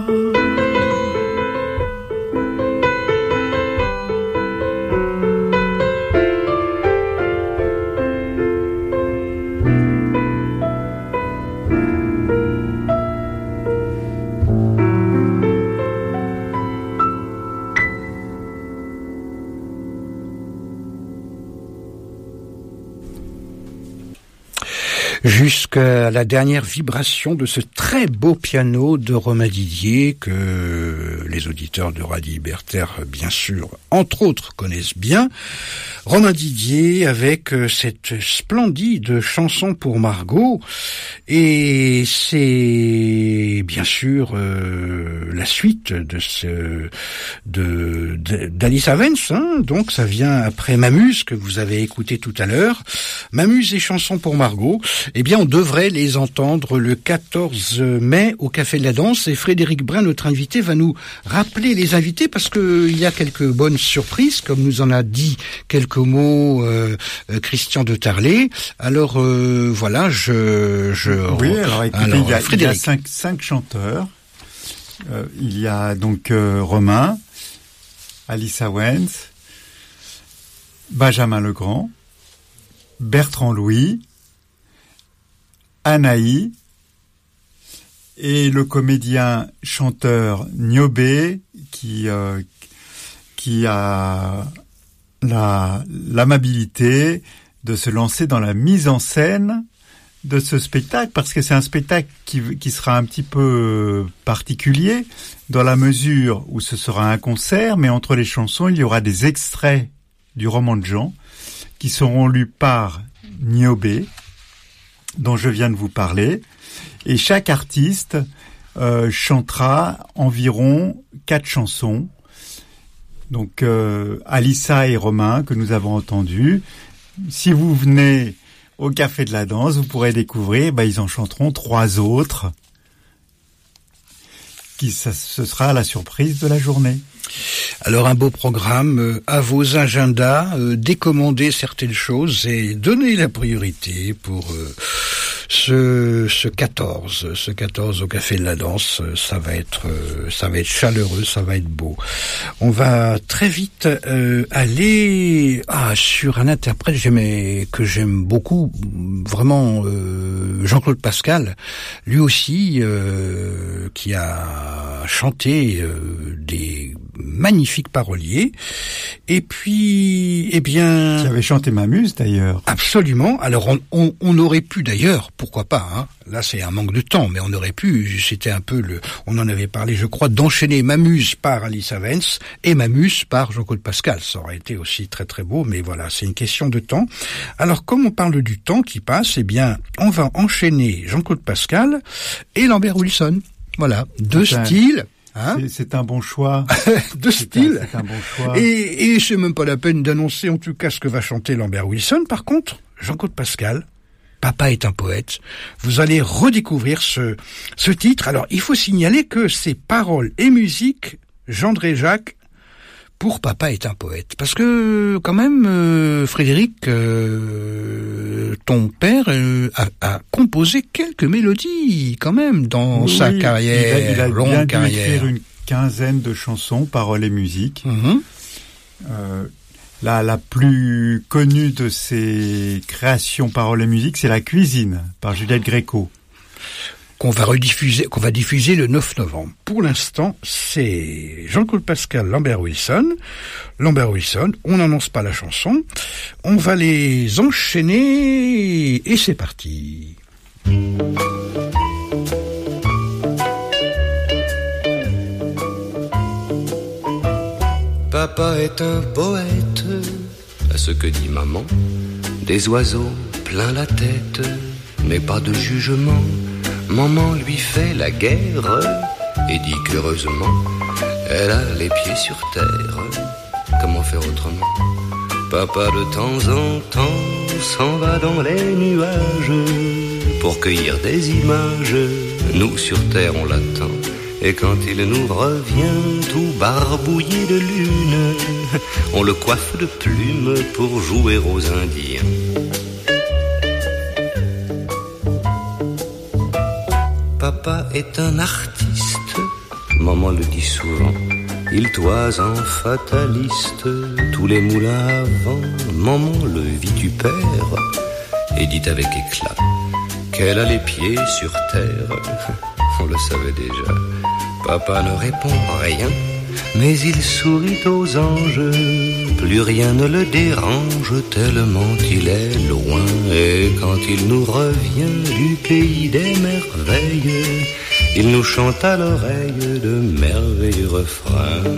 Jusqu'à la dernière vibration de ce très beau piano de Romain Didier que les auditeurs de Radio Libertaire, bien sûr, entre autres, connaissent bien. Romain Didier avec cette splendide chanson pour Margot, et c'est bien sûr la suite d'Alice Havens, hein. Donc ça vient après Mamuse que vous avez écouté tout à l'heure. Mamuse et chanson pour Margot. Eh bien, on devrait les entendre le 14 mai au Café de la Danse, et Frédéric Brun, notre invité, va nous rappeler les invités parce que il y a quelques bonnes surprises, comme nous en a dit quelques mots Christian de Tarlet. Alors voilà, oui, alors écoutez, il y a cinq chanteurs. Il y a donc Romain, Alice Havens, Benjamin Legrand, Bertrand Louis, Anaï et le comédien chanteur Niobé qui a l'amabilité de se lancer dans la mise en scène de ce spectacle, parce que c'est un spectacle qui sera un petit peu particulier dans la mesure où ce sera un concert, mais entre les chansons il y aura des extraits du roman de Jean qui seront lus par Niobé, dont je viens de vous parler, et chaque artiste chantera environ 4 chansons. Donc Alissa et Romain que nous avons entendus. Si vous venez au Café de la Danse, vous pourrez découvrir, ils en chanteront 3 autres. Ce sera la surprise de la journée. Alors un beau programme, à vos agendas, décommandez certaines choses et donnez la priorité pour ce 14 au Café de la Danse. Ça va être chaleureux, ça va être beau. On va très vite aller sur un interprète que j'aime beaucoup, vraiment, Jean-Claude Pascal, lui aussi qui a chanté des magnifiques paroliers, et puis qui avait chanté Mamuse d'ailleurs. Absolument. Alors on aurait pu d'ailleurs, pourquoi pas, hein. Là c'est un manque de temps, mais on aurait pu, c'était un peu on en avait parlé je crois, d'enchaîner Mamuse par Alice Havens et Mamuse par Jean-Claude Pascal. Ça aurait été aussi très très beau, mais voilà, c'est une question de temps. Alors comme on parle du temps qui passe, on va enchaîner Jean-Claude Pascal et Lambert Wilson. Voilà, deux styles. Hein, c'est un bon choix. De style. C'est un bon choix. Et c'est même pas la peine d'annoncer en tout cas ce que va chanter Lambert Wilson. Par contre, Jean-Claude Pascal, Papa est un poète. Vous allez redécouvrir ce titre. Alors, il faut signaler que c'est paroles et musique Jean-André Jacques pour Papa est un poète. Parce que, quand même, Frédéric, ton père a composé quelques mélodies, quand même, dans sa carrière, il a longue bien carrière. dû écrire une quinzaine de chansons, paroles et musique. La plus connue de ses créations paroles et musique, c'est La Cuisine, par Juliette Gréco. Qu'on va diffuser le 9 novembre. Pour l'instant, c'est Jean-Claude Pascal, Lambert Wilson, on n'annonce pas la chanson, on va les enchaîner, et c'est parti. Papa est un poète, à ce que dit maman, des oiseaux plein la tête, mais pas de jugement. Maman lui fait la guerre et dit qu'heureusement, elle a les pieds sur terre. Comment faire autrement? Papa de temps en temps s'en va dans les nuages pour cueillir des images. Nous sur terre on l'attend, et quand il nous revient tout barbouillé de lune, on le coiffe de plumes pour jouer aux Indiens. Papa est un artiste, maman le dit souvent. Il toise en fataliste tous les moulins à vent. Maman le vitupère et dit avec éclat qu'elle a les pieds sur terre. On le savait déjà. Papa ne répond rien, mais il sourit aux anges. Plus rien ne le dérange tellement il est loin. Et quand il nous revient du pays des merveilles, il nous chante à l'oreille de merveilleux refrains.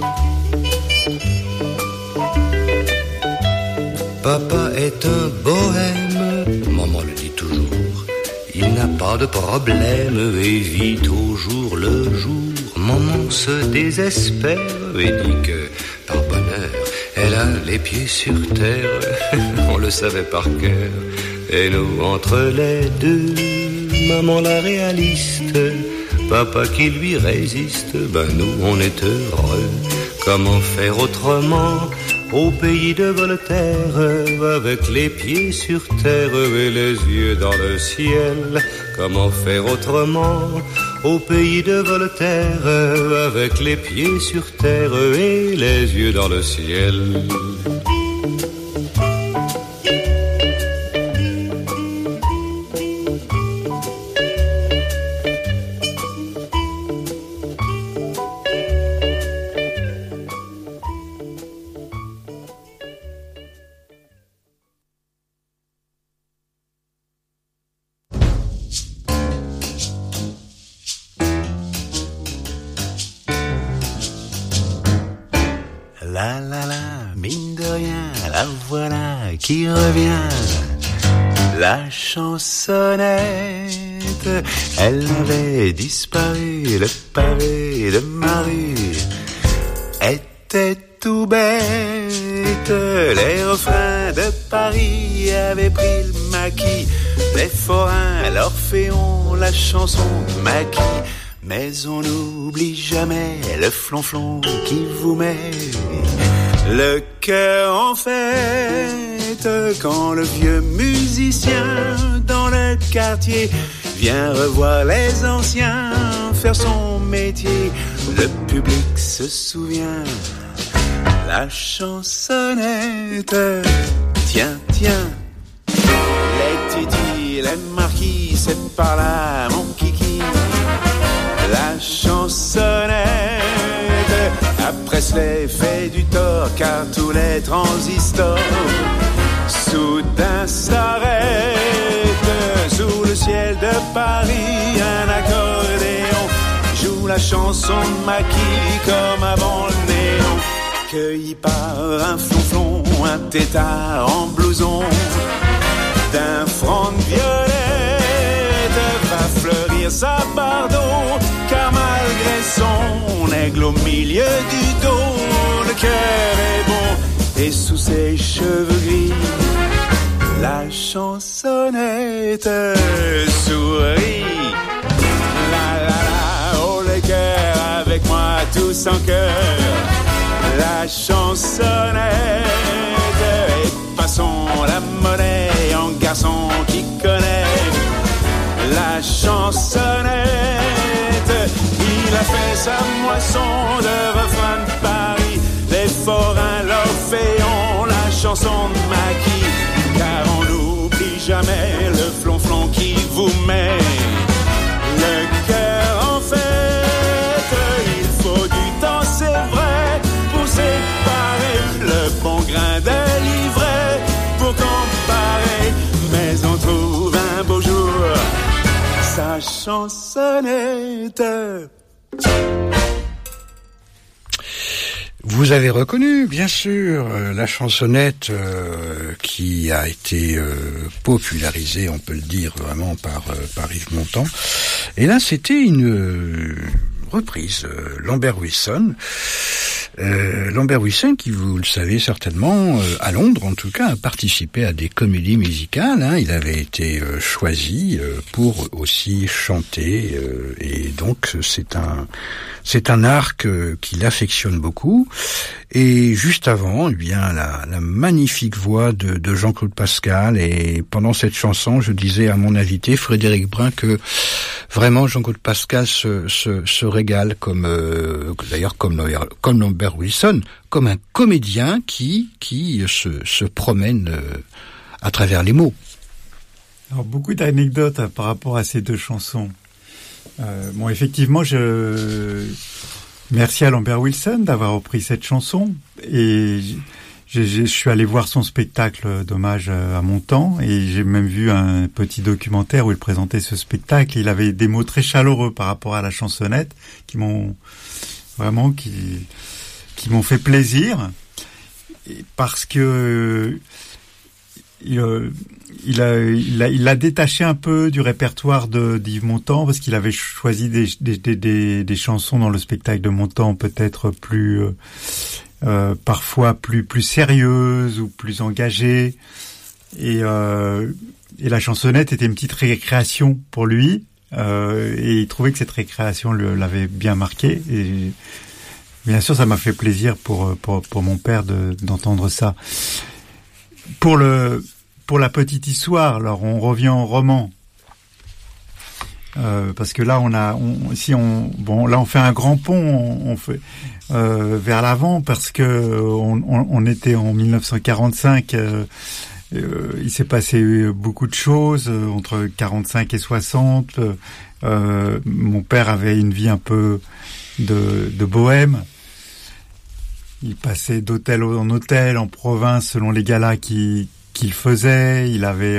Papa est un bohème, maman le dit toujours. Il n'a pas de problème et vit au jour le jour. Maman se désespère et dit que, par bonheur, elle a les pieds sur terre. On le savait par cœur. Et nous, entre les deux, maman la réaliste, papa qui lui résiste, ben nous on est heureux. Comment faire autrement au pays de Voltaire, avec les pieds sur terre et les yeux dans le ciel? Comment faire autrement au pays de Voltaire, avec les pieds sur terre et les yeux dans le ciel? Qui revient, la chansonnette, elle avait disparu, le pavé de ma rue était tout bête, les refrains de Paris avaient pris le maquis, les forains, l'orphéon, la chanson maquis, mais on n'oublie jamais le flonflon qui vous met le cœur en fête quand le vieux musicien dans le quartier vient revoir les anciens faire son métier. Le public se souvient, la chansonnette. Tiens, tiens, les titis, les marquis, c'est par là mon kiki. La chansonnette. Après Presley fait du tort car tous les transistors soudain s'arrêtent. Sous le ciel de Paris, un accordéon joue la chanson de Maquis comme avant le néon. Cueilli par un flonflon, un tétard en blouson d'un front de violette va fleurir sa bardeau, car malgré son aigle au milieu du dos, le cœur est bon et sous ses cheveux gris, la chansonnette sourit. La la la, oh le cœur avec moi tous en cœur, la chansonnette. Et passons la monnaie en garçon qui connaît la chansonnette. Il a fait sa moisson de refrain de Paris, les forains, l'orphéon, la chanson de Maquis, car on n'oublie jamais le flonflon qui vous met le cœur en fête. Il faut du temps, c'est vrai, pour séparer le bon grain de l'ivraie, pour comparer, mais on trouve un beau jour sa chansonnette. Vous avez reconnu, bien sûr, la chansonnette qui a été popularisée, on peut le dire vraiment, par Yves Montand. Et là, c'était une reprise, Lambert Wilson, Lambert Wilson, qui, vous le savez certainement, à Londres en tout cas, a participé à des comédies musicales. Hein. Il avait été choisi pour aussi chanter, et donc c'est un art qu'il affectionne beaucoup. Et juste avant, eh bien la magnifique voix de Jean-Claude Pascal. Et pendant cette chanson, je disais à mon invité Frédéric Brun que vraiment Jean-Claude Pascal se régale d'ailleurs comme Lambert Wilson, comme un comédien qui se promène à travers les mots. Alors beaucoup d'anecdotes par rapport à ces deux chansons. Effectivement, merci à Lambert Wilson d'avoir repris cette chanson, et je suis allé voir son spectacle d'hommage à Montand, et j'ai même vu un petit documentaire où il présentait ce spectacle. Il avait des mots très chaleureux par rapport à la chansonnette qui m'ont fait plaisir, parce que il a détaché un peu du répertoire d'Yves Montand, parce qu'il avait choisi des chansons dans le spectacle de Montand peut-être plus parfois plus sérieuses ou plus engagées, et la chansonnette était une petite récréation pour lui, et il trouvait que cette récréation l'avait bien marqué, et bien sûr ça m'a fait plaisir pour mon père d'entendre ça. Pour la petite histoire, alors on revient au roman, parce que là on fait un grand pont, on fait vers l'avant, parce que on était en 1945. Il s'est passé beaucoup de choses entre 45 et 60. Mon père avait une vie un peu de bohème. Il passait d'hôtel en hôtel, en province, selon les galas qu'il faisait. Il avait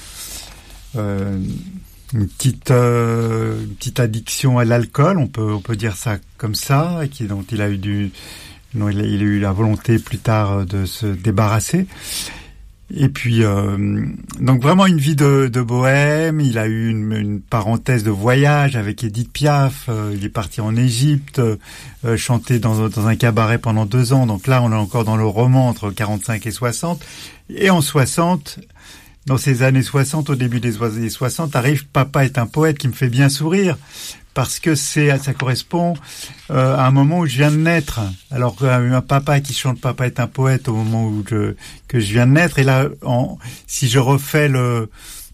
une petite addiction à l'alcool, on peut dire ça comme ça, et dont il a eu la volonté plus tard de se débarrasser. Et puis donc vraiment une vie de bohème. Il a eu une parenthèse de voyage avec Édith Piaf. Il est parti en Égypte, chanter dans un cabaret pendant 2 ans. Donc là on est encore dans le roman entre 45 et 60. Et en 60, dans ces années 60, au début des années 60, arrive Papa est un poète, qui me fait bien sourire, parce que ça correspond à un moment où je viens de naître. Alors un papa qui chante Papa est un poète au moment que je viens de naître, et là si je refais le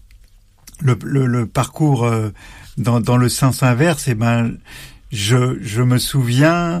parcours dans le sens inverse, je me souviens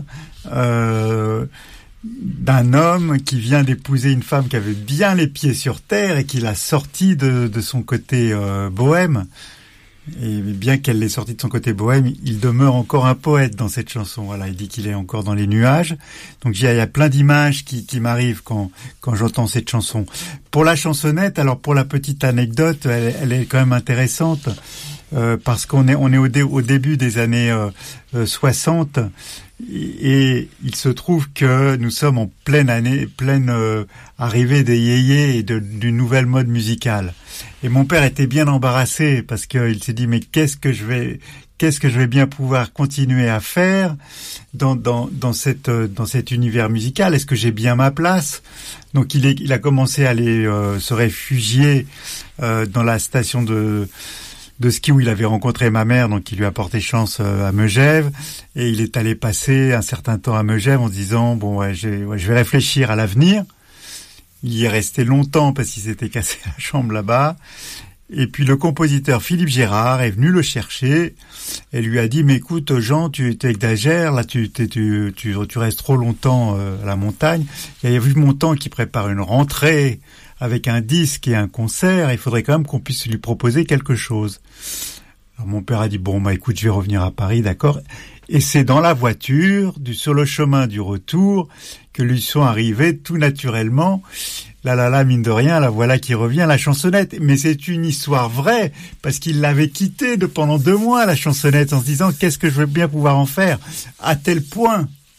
d'un homme qui vient d'épouser une femme qui avait bien les pieds sur terre et qui l'a sorti de son côté bohème. Et bien qu'elle l'ait sorti de son côté bohème, il demeure encore un poète dans cette chanson. Voilà, il dit qu'il est encore dans les nuages. Donc il y a plein d'images qui m'arrivent quand j'entends cette chanson. Pour la chansonnette, alors pour la petite anecdote, elle est quand même intéressante, parce qu'on est au début des années 60, et il se trouve que nous sommes en pleine arrivée des yéyés et d'une nouvelle mode musicale. Et mon père était bien embarrassé, parce qu'il s'est dit mais qu'est-ce que je vais bien pouvoir continuer à faire dans cet univers musical? Est-ce que j'ai bien ma place? Donc il a commencé à aller se réfugier dans la station de ski où il avait rencontré ma mère, donc il lui a porté chance à Megève, et il est allé passer un certain temps à Megève en se disant je vais réfléchir à l'avenir. Il y est resté longtemps parce qu'il s'était cassé la jambe là-bas. Et puis le compositeur Philippe Gérard est venu le chercher et lui a dit mais écoute Jean, tu exagères là, tu restes trop longtemps à la montagne. Il y a vu Montand qui prépare une rentrée avec un disque et un concert, il faudrait quand même qu'on puisse lui proposer quelque chose. Alors mon père a dit écoute, je vais revenir à Paris, d'accord. Et c'est dans la voiture, sur le chemin du retour, que lui sont arrivés tout naturellement, mine de rien, la voilà qui revient, la chansonnette. Mais c'est une histoire vraie, parce qu'il l'avait quittée pendant 2 mois, la chansonnette, en se disant qu'est-ce que je vais bien pouvoir en faire, à tel point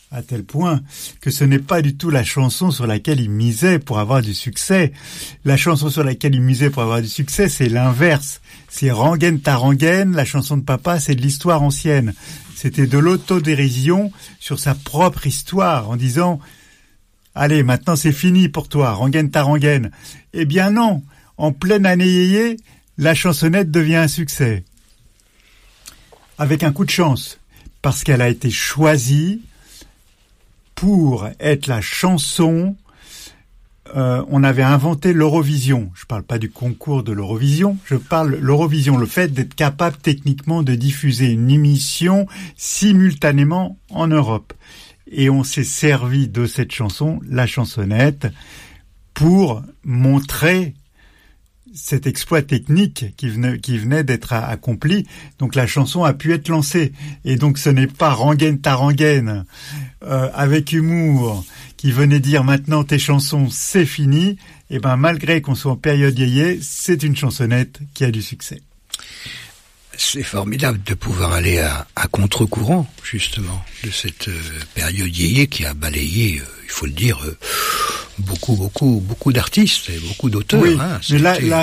à tel point que ce n'est pas du tout la chanson sur laquelle il misait pour avoir du succès. La chanson sur laquelle il misait pour avoir du succès, c'est l'inverse. C'est Rengaine ta rengaine, la chanson de papa, c'est de l'histoire ancienne. C'était de l'autodérision sur sa propre histoire, en disant « Allez, maintenant c'est fini pour toi, rengaine ta rengaine ». Eh bien non, en pleine année yéyé, la chansonnette devient un succès. Avec un coup de chance, parce qu'elle a été choisie pour être la chanson. On avait inventé l'Eurovision. Je parle pas du concours de l'Eurovision, je parle l'Eurovision, le fait d'être capable techniquement de diffuser une émission simultanément en Europe. Et on s'est servi de cette chanson, la chansonnette, pour montrer cet exploit technique qui venait d'être accompli. Donc la chanson a pu être lancée. Et donc ce n'est pas Rengaine ta rengaine avec humour qui venait dire maintenant tes chansons c'est fini. Et ben malgré qu'on soit en période yéyé, c'est une chansonnette qui a du succès. C'est formidable de pouvoir aller à contre-courant, justement, de cette période yéyé qui a balayé, il faut le dire, beaucoup d'artistes et beaucoup d'auteurs. Oui, hein. Mais là,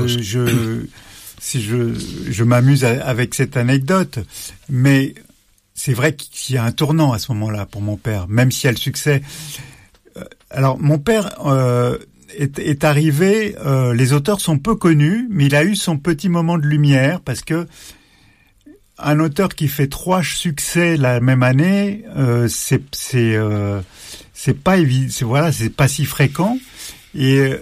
je m'amuse avec cette anecdote, mais c'est vrai qu'il y a un tournant à ce moment-là pour mon père, même s'il y a le succès. Alors, mon père est arrivé, les auteurs sont peu connus, mais il a eu son petit moment de lumière parce que un auteur qui fait 3 succès la même année, c'est pas évident, voilà, c'est pas si fréquent. Et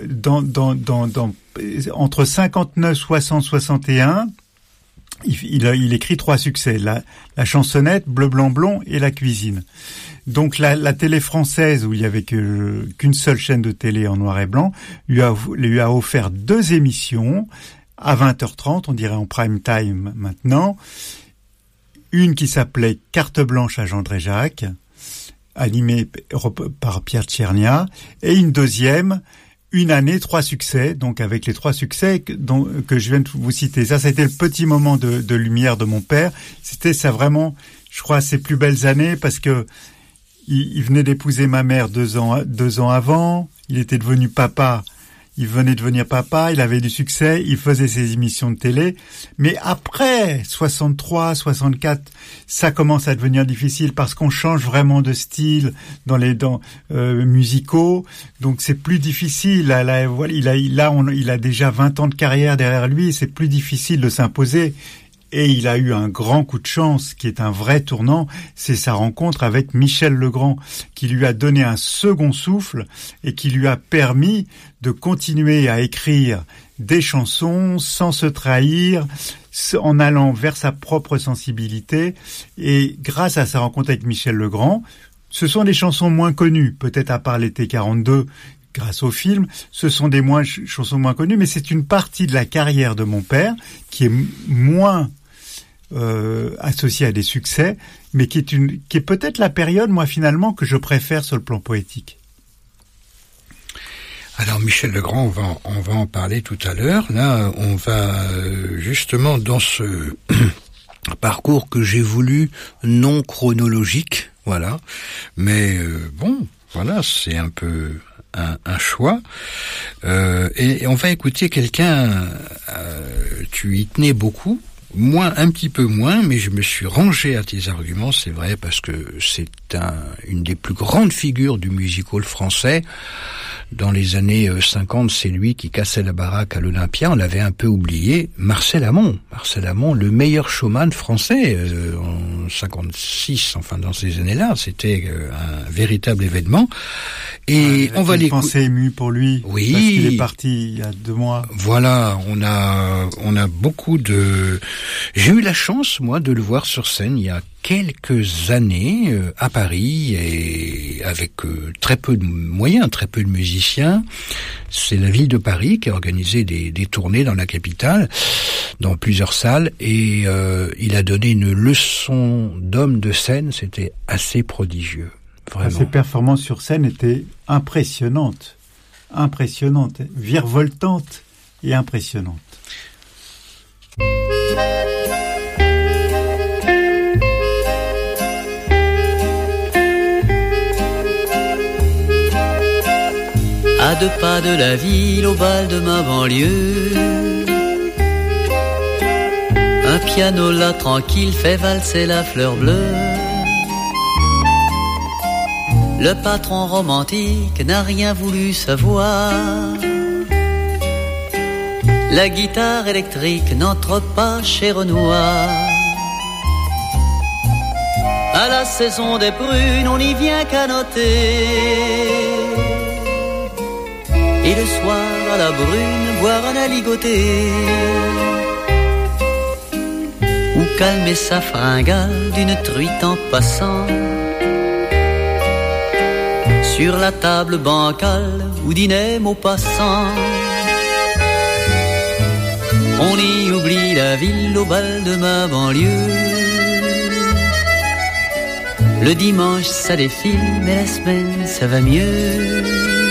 entre 59, 60, 61, il écrit 3 succès, la chansonnette, Bleu, blanc, blond et la cuisine. Donc la télé française, où il y avait qu'une seule chaîne de télé en noir et blanc, lui a offert 2 émissions à 20h30, on dirait en prime time maintenant. Une qui s'appelait Carte blanche à Jean Dréjac, animée par Pierre Tchernia, et une deuxième, une année, 3 succès, donc avec les 3 succès que je viens de vous citer. Ça, c'était le petit moment de lumière de mon père. C'était ça vraiment, je crois, ses plus belles années, parce que il venait d'épouser ma mère 2 ans avant, il était devenu papa. Il venait de devenir papa, il avait du succès, il faisait ses émissions de télé. Mais après 63, 64, ça commence à devenir difficile parce qu'on change vraiment de style dans les musicaux. Donc c'est plus difficile. Il a déjà 20 ans de carrière derrière lui, c'est plus difficile de s'imposer. Et il a eu un grand coup de chance, qui est un vrai tournant, c'est sa rencontre avec Michel Legrand, qui lui a donné un second souffle et qui lui a permis de continuer à écrire des chansons sans se trahir, en allant vers sa propre sensibilité. Et grâce à sa rencontre avec Michel Legrand, ce sont des chansons moins connues, peut-être à part l'été 42, grâce au film, ce sont des chansons moins connues, mais c'est une partie de la carrière de mon père qui est moins associé à des succès, mais qui est peut-être la période, moi, finalement, que je préfère sur le plan poétique. Alors, Michel Legrand, on va en parler tout à l'heure. Là, on va justement dans ce parcours que j'ai voulu non chronologique, voilà. Mais bon, voilà, c'est un peu un choix. Et on va écouter quelqu'un, tu y tenais beaucoup, moi un petit peu moins, mais je me suis rangé à tes arguments, c'est vrai, parce que c'est une des plus grandes figures du music-hall français. Dans les années 50, c'est lui qui cassait la baraque à l'Olympia. On l'avait un peu oublié. Marcel Amont, le meilleur showman français en 56, enfin dans ces années-là, c'était un véritable événement. Et on va l'écouter. Pensée émue pour lui. Oui. Parce qu'il est parti il y a 2 mois. Voilà, on a beaucoup de. J'ai eu la chance, moi, de le voir sur scène il y a quelques années à Paris, et avec très peu de moyens, très peu de musiciens. C'est la ville de Paris qui a organisé des tournées dans la capitale, dans plusieurs salles, et il a donné une leçon d'homme de scène. C'était assez prodigieux, vraiment. Ses performances sur scène étaient impressionnantes, virevoltantes et impressionnantes. deux pas de la ville au bal de ma banlieue. Un piano là tranquille fait valser la fleur bleue. Le patron romantique n'a rien voulu savoir. La guitare électrique n'entre pas chez Renoir. À la saison des prunes, on n'y vient qu'à noter. Et le soir à la brune, boire un aligoté. Ou calmer sa fringale d'une truite en passant. Sur la table bancale où dînait Maupassant. On y oublie la ville au bal de ma banlieue. Le dimanche ça défile, mais la semaine ça va mieux.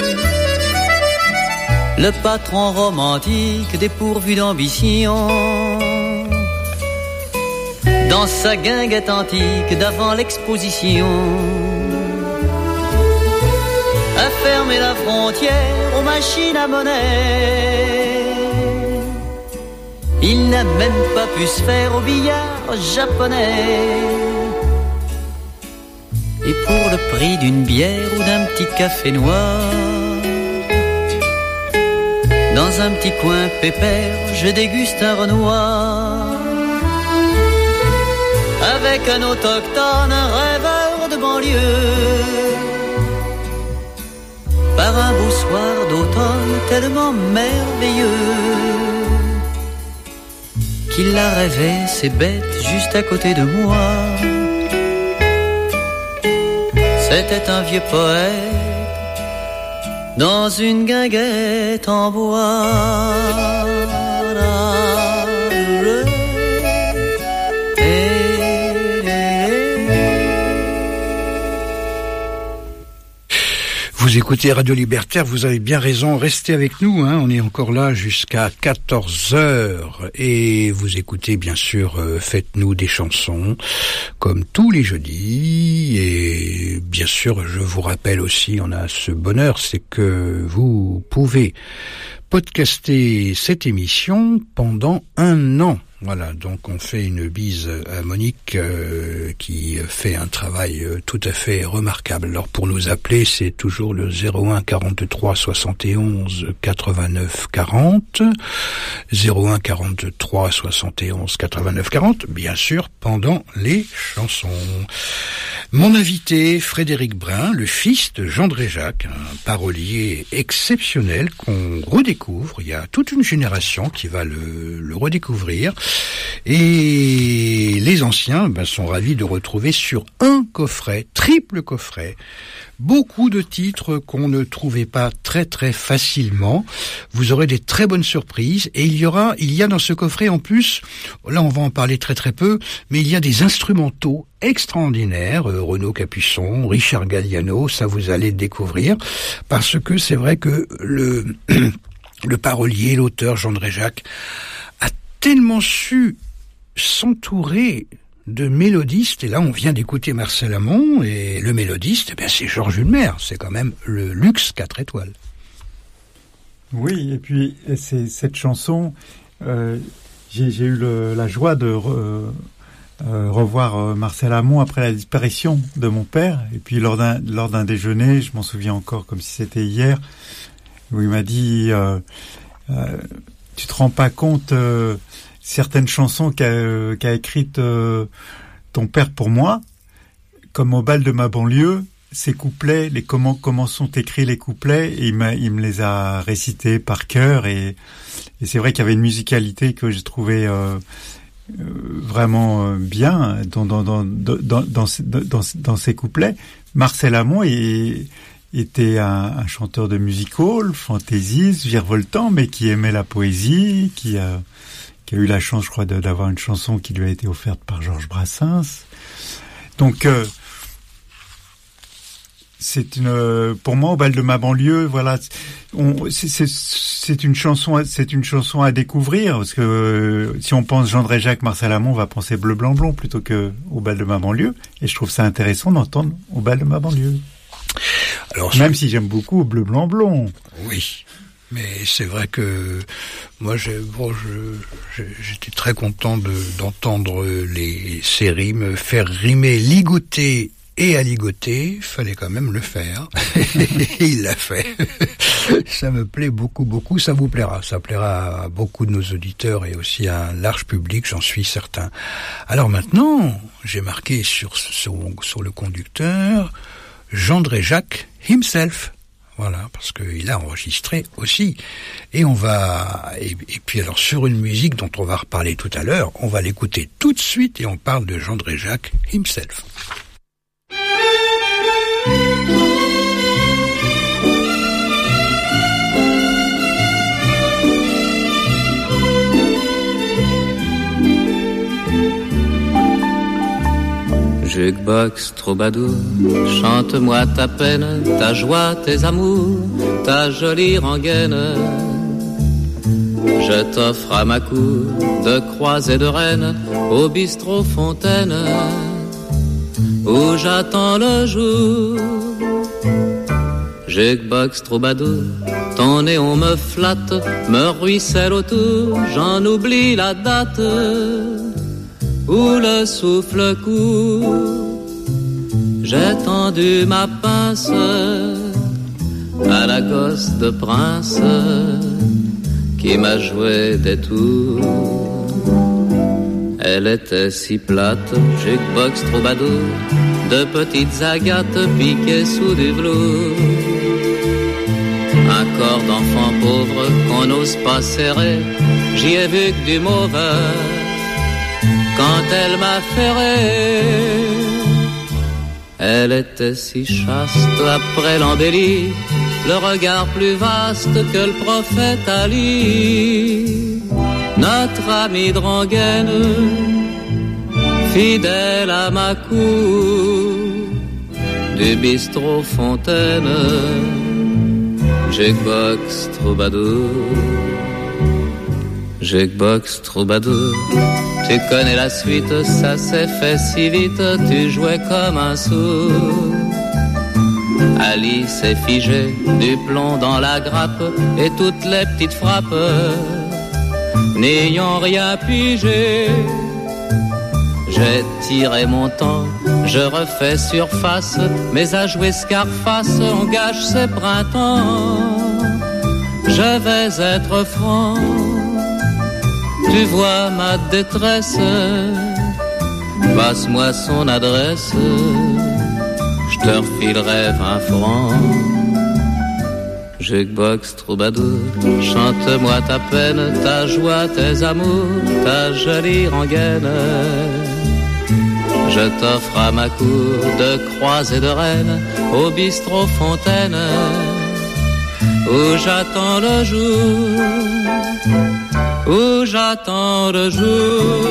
Le patron romantique dépourvu d'ambition, dans sa guinguette antique d'avant l'exposition, a fermé la frontière aux machines à monnaie. Il n'a même pas pu se faire au billard japonais. Et pour le prix d'une bière ou d'un petit café noir, dans un petit coin pépère, je déguste un Renoir. Avec un autochtone, un rêveur de banlieue. Par un beau soir d'automne tellement merveilleux, qu'il la rêvait, ces bêtes, juste à côté de moi. C'était un vieux poète dans une guinguette en bois. Vous écoutez Radio Libertaire, vous avez bien raison, restez avec nous, hein, on est encore là jusqu'à 14h et vous écoutez bien sûr Faites-nous des chansons comme tous les jeudis et bien sûr je vous rappelle aussi, on a ce bonheur, c'est que vous pouvez podcaster cette émission pendant 1 an. Voilà, donc on fait une bise à Monique qui fait un travail tout à fait remarquable. Alors pour nous appeler, c'est toujours le 01 43 71 89 40, 01 43 71 89 40, bien sûr pendant les chansons. Mon invité, Frédéric Brun, le fils de Jean Dréjac, un parolier exceptionnel qu'on redécouvre. Il y a toute une génération qui va le redécouvrir. Et les anciens sont ravis de retrouver sur un coffret, triple coffret, beaucoup de titres qu'on ne trouvait pas très très facilement. Vous aurez des très bonnes surprises et il y a dans ce coffret en plus, là on va en parler très très peu, mais il y a des instrumentaux extraordinaires, Renaud Capuçon, Richard Galliano, ça vous allez découvrir, parce que c'est vrai que le parolier, l'auteur Jean Dréjac a tellement su s'entourer de mélodistes, et là on vient d'écouter Marcel Amont, et le mélodiste, c'est Georges Hulmer, c'est quand même le luxe 4 étoiles. Oui, et puis c'est cette chanson, j'ai eu la joie de revoir Marcel Amont après la disparition de mon père, et puis lors d'un déjeuner, je m'en souviens encore comme si c'était hier, où il m'a dit tu te rends pas compte certaines chansons qu'a écrites ton père pour moi, comme au bal de ma banlieue, ces couplets, comment sont écrits les couplets, et il me les a récités par cœur, et c'est vrai qu'il y avait une musicalité que j'ai trouvée vraiment bien dans ces couplets. Marcel Amont était un chanteur de music hall, fantaisiste, virevoltant, mais qui aimait la poésie, qui a eu la chance, je crois, d'avoir une chanson qui lui a été offerte par Georges Brassens. Donc, pour moi, au bal de ma banlieue, voilà, c'est une chanson à découvrir, parce que si on pense Jean Dréjac, Marcel Amont, on va penser Bleu, Blanc, Blond plutôt que au bal de ma banlieue, et je trouve ça intéressant d'entendre au bal de ma banlieue. Alors, même si j'aime beaucoup Bleu, Blanc, Blond. Oui. Mais c'est vrai que moi, j'étais très content d'entendre ces rimes, faire rimer ligoter et aligoter, fallait quand même le faire. Et il l'a fait. Ça me plaît beaucoup, beaucoup. Ça vous plaira. Ça plaira à beaucoup de nos auditeurs et aussi à un large public, j'en suis certain. Alors maintenant, j'ai marqué sur le conducteur Jandré Jacques himself. Voilà, parce qu'il a enregistré aussi. Et puis alors sur une musique dont on va reparler tout à l'heure, on va l'écouter tout de suite et on parle de Jandré Jacques himself. Jukebox, troubadour, chante-moi ta peine, ta joie, tes amours, ta jolie rengaine. Je t'offre à ma cour de Croix et de Rennes, au bistrot Fontaine, où j'attends le jour. Jukebox, troubadour, ton néon me flatte, me ruisselle autour, j'en oublie la date. Où le souffle court, j'ai tendu ma pince à la gosse de prince qui m'a joué des tours. Elle était si plate, jukebox troubadour, de petites agates piquées sous du velours. Un corps d'enfant pauvre qu'on n'ose pas serrer, j'y ai vu que du mauvais. Quand elle m'a ferré, elle était si chaste après l'embellie, le regard plus vaste que le prophète Ali. Notre ami de rengaine, fidèle à ma cour, du bistrot Fontaine, jukebox troubadour. Jukebox troubadour, tu connais la suite, ça s'est fait si vite, tu jouais comme un sourd. Alice est figée, du plomb dans la grappe, et toutes les petites frappes n'ayant rien pigé. J'ai tiré mon temps, je refais surface, mais à jouer Scarface, on gâche ses printemps. Je vais être franc, tu vois ma détresse, passe-moi son adresse, je te refilerai 20 francs. Jukebox troubadour, chante-moi ta peine, ta joie, tes amours, ta jolie rengaine. Je t'offre à ma cour de Croix et de Rennes, au bistrot Fontaine, où j'attends le jour, où j'attends le jour.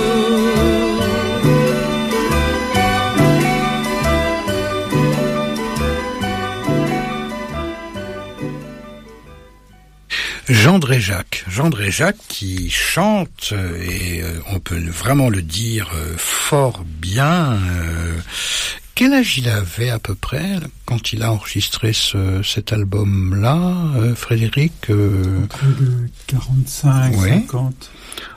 Jandré Jacques qui chante, et on peut vraiment le dire fort bien. Quel âge il avait à peu près quand il a enregistré cet album-là, Frédéric? Près de 45, ouais. 50.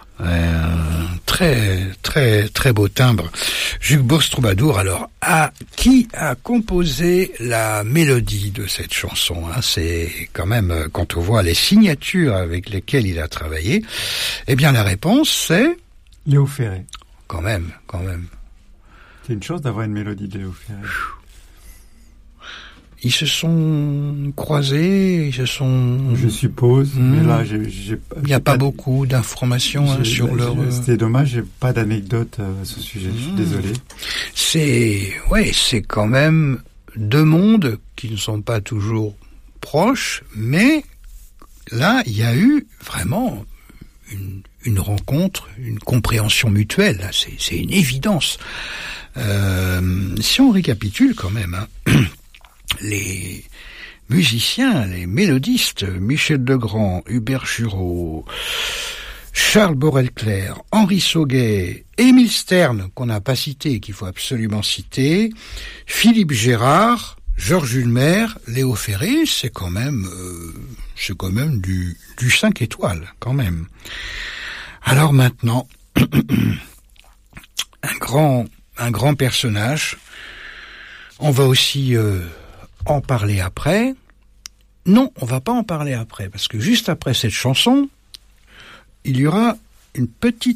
Très très très beau timbre. Jukebox troubadour. Alors, qui a composé la mélodie de cette chanson, hein? C'est quand même, quand on voit les signatures avec lesquelles il a travaillé, eh bien la réponse c'est Léo Ferré. Quand même. C'est une chance d'avoir une mélodie de Léo Ferré. Ils se sont croisés, Je suppose, mais là, il n'y a pas beaucoup d'informations sur leur... C'était dommage, j'ai pas d'anecdote à ce sujet, je suis désolé. C'est quand même deux mondes qui ne sont pas toujours proches, mais là, il y a eu vraiment une rencontre, une compréhension mutuelle, là, c'est une évidence. Si on récapitule quand même, hein, les musiciens, les mélodistes, Michel Legrand, Hubert Giraud, Charles Borel-Clair, Henri Sauguet, Émile Stern, qu'on n'a pas cité et qu'il faut absolument citer, Philippe Gérard, Georges Ulmer, Léo Ferré, c'est quand même du 5 étoiles, quand même. Alors maintenant, un grand personnage. On va aussi en parler après. Non, on va pas en parler après, parce que juste après cette chanson, il y aura un petit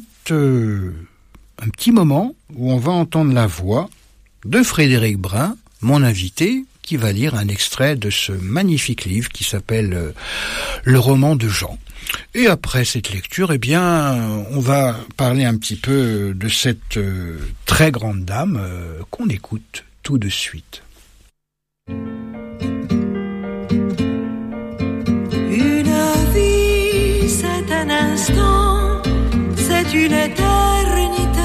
moment où on va entendre la voix de Frédéric Brun, mon invité, qui va lire un extrait de ce magnifique livre qui s'appelle Le roman de Jean. Et après cette lecture, eh bien, on va parler un petit peu de cette très grande dame qu'on écoute tout de suite. Une vie, c'est un instant, c'est une éternité.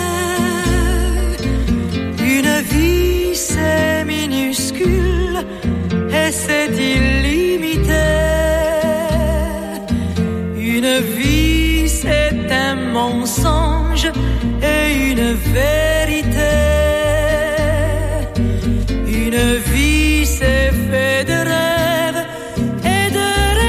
Une vie, c'est minuscule et c'est illimité. Une vie, c'est un mensonge et une vérité. Une vie, c'est fait de rêves et de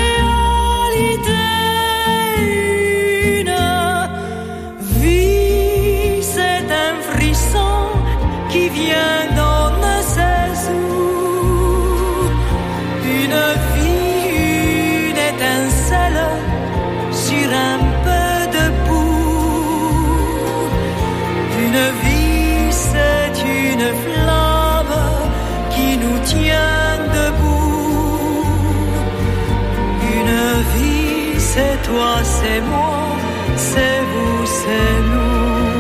réalité. Une vie, c'est un frisson qui vient d'on ne sait où. Une vie, une étincelle sur un peu de boue. Une vie, c'est une flamme qui nous tient debout. Une vie, c'est toi, c'est moi, c'est vous, c'est nous.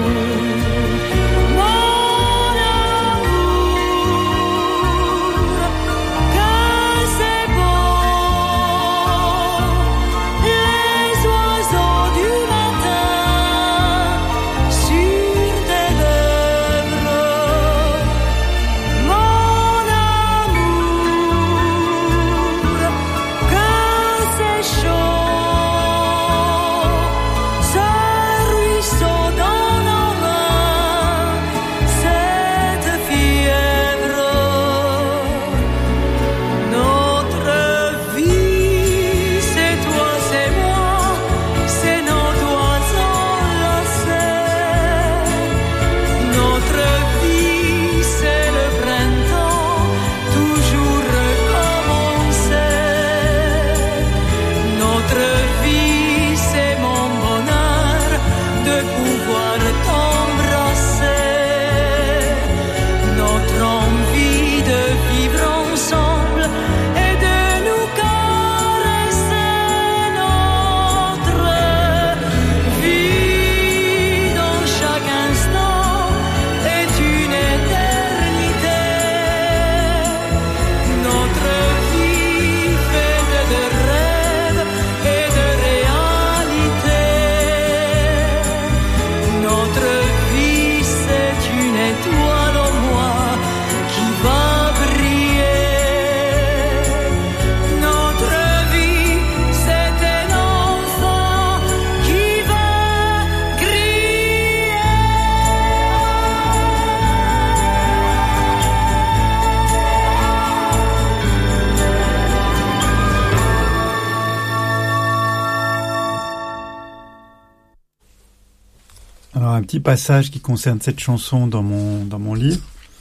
Alors un petit passage qui concerne cette chanson dans mon livre,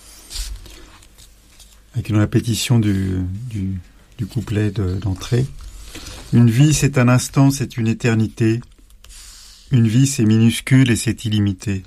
avec une répétition du couplet d'entrée. Une vie, c'est un instant, c'est une éternité. Une vie, c'est minuscule et c'est illimité.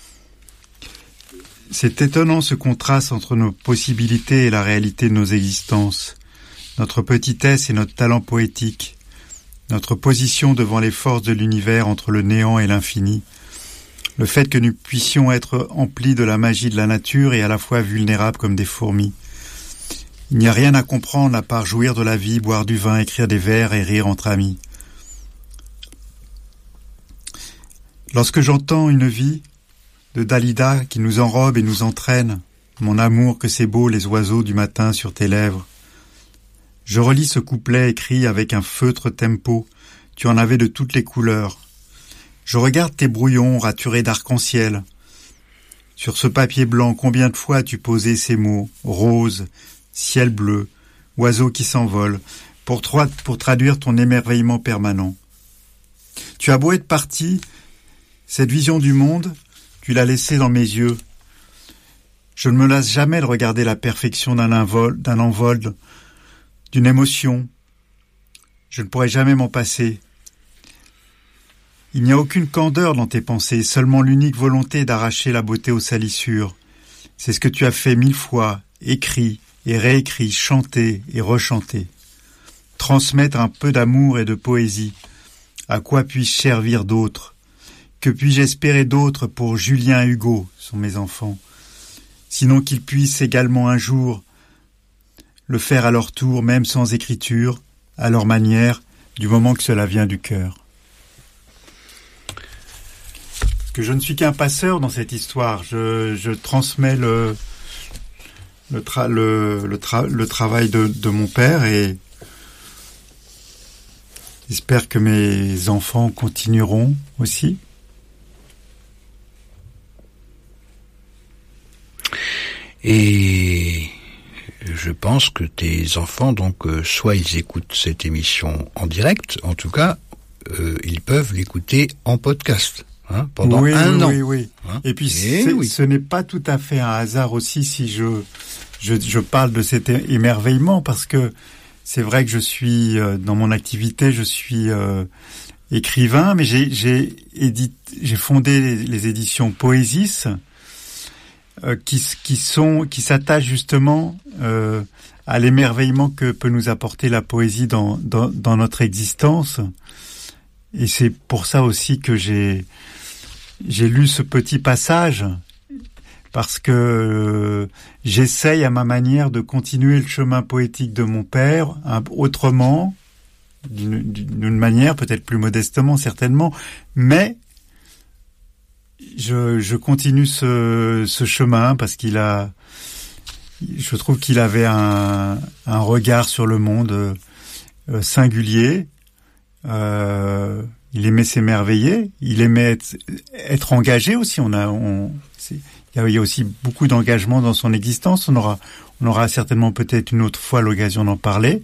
C'est étonnant ce contraste entre nos possibilités et la réalité de nos existences, notre petitesse et notre talent poétique, notre position devant les forces de l'univers entre le néant et l'infini, le fait que nous puissions être emplis de la magie de la nature et à la fois vulnérables comme des fourmis. Il n'y a rien à comprendre à part jouir de la vie, boire du vin, écrire des vers et rire entre amis. Lorsque j'entends une vie de Dalida qui nous enrobe et nous entraîne, mon amour que c'est beau les oiseaux du matin sur tes lèvres, je relis ce couplet écrit avec un feutre tempo, tu en avais de toutes les couleurs. Je regarde tes brouillons raturés d'arc-en-ciel. Sur ce papier blanc, combien de fois as-tu posé ces mots, rose, ciel bleu, oiseaux qui s'envolent, pour traduire ton émerveillement permanent. Tu as beau être parti, cette vision du monde, tu l'as laissée dans mes yeux. Je ne me lasse jamais de regarder la perfection d'un envol, d'une émotion. Je ne pourrai jamais m'en passer. Il n'y a aucune candeur dans tes pensées, seulement l'unique volonté d'arracher la beauté aux salissures. C'est ce que tu as fait 1000 fois, écrit et réécrit, chanté et rechanté. Transmettre un peu d'amour et de poésie. À quoi puis-je servir d'autre? Que puis-je espérer d'autre pour Julien et Hugo, sont mes enfants? Sinon qu'ils puissent également un jour le faire à leur tour, même sans écriture, à leur manière, du moment que cela vient du cœur. Parce que je ne suis qu'un passeur dans cette histoire. Je transmets le travail de mon père et j'espère que mes enfants continueront aussi. Et je pense que tes enfants, donc, soit ils écoutent cette émission en direct, en tout cas, ils peuvent l'écouter en podcast, pendant un an. Oui. Hein, et puis, ce n'est pas tout à fait un hasard aussi si je parle de cet émerveillement, parce que c'est vrai que je suis, dans mon activité, je suis écrivain, mais j'ai fondé les éditions Poésis, qui s'attachent justement à l'émerveillement que peut nous apporter la poésie dans notre existence. Et c'est pour ça aussi que j'ai lu ce petit passage, parce que j'essaye à ma manière de continuer le chemin poétique de mon père, autrement, d'une manière peut-être plus modestement certainement, mais je continue ce chemin parce je trouve qu'il avait un regard sur le monde singulier. Il aimait s'émerveiller, il aimait être engagé aussi. Il y a aussi beaucoup d'engagement dans son existence. On aura certainement peut-être une autre fois l'occasion d'en parler.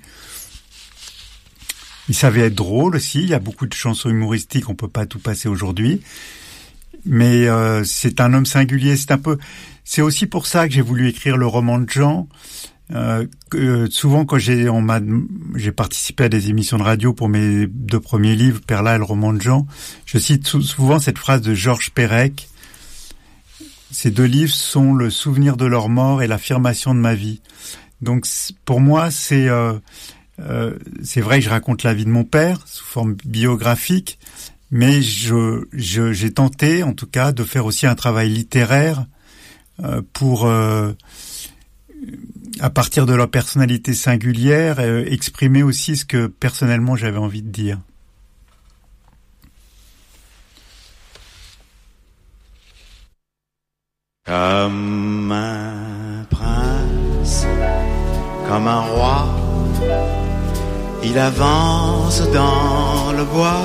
Il savait être drôle aussi. Il y a beaucoup de chansons humoristiques, on peut pas tout passer aujourd'hui. Mais c'est un homme singulier. C'est aussi pour ça que j'ai voulu écrire le roman de Jean. Souvent, quand j'ai participé à des émissions de radio pour mes 2 premiers livres, Perla et le roman de Jean, je cite souvent cette phrase de Georges Perec. Ces 2 livres sont le souvenir de leur mort et l'affirmation de ma vie. Donc, pour moi, c'est vrai que je raconte la vie de mon père sous forme biographique, mais j'ai tenté, en tout cas, de faire aussi un travail littéraire pour, à partir de leur personnalité singulière, exprimer aussi ce que personnellement j'avais envie de dire. Comme un prince, comme un roi, il avance dans le bois.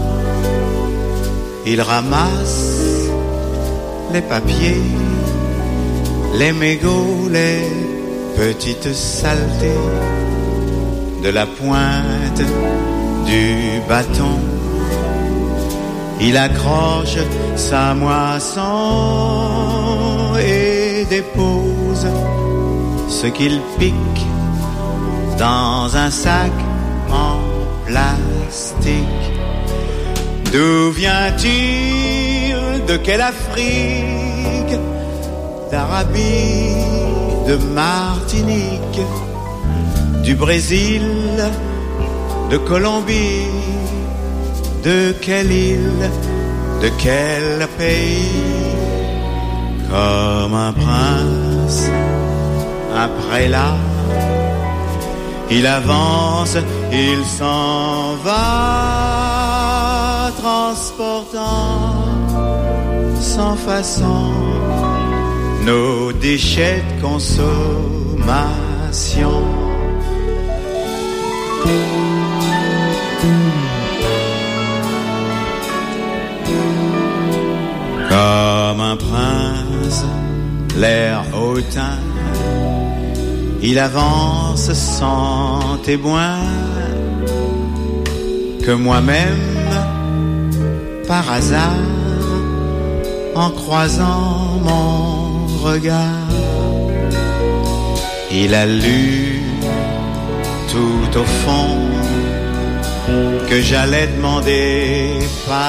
Il ramasse les papiers, les mégots, les petites saletés de la pointe du bâton. Il accroche sa moisson et dépose ce qu'il pique dans un sac en plastique. D'où vient-il? De quelle Afrique? D'Arabie, de Martinique, du Brésil, de Colombie, de quelle île, de quel pays? Comme un prince, un prélat, il avance, il s'en va, transportant sans façon nos déchets de consommation. Comme un prince, l'air hautain, il avance sans témoin, que moi-même, par hasard, en croisant mon regard, il a lu tout au fond que j'allais demander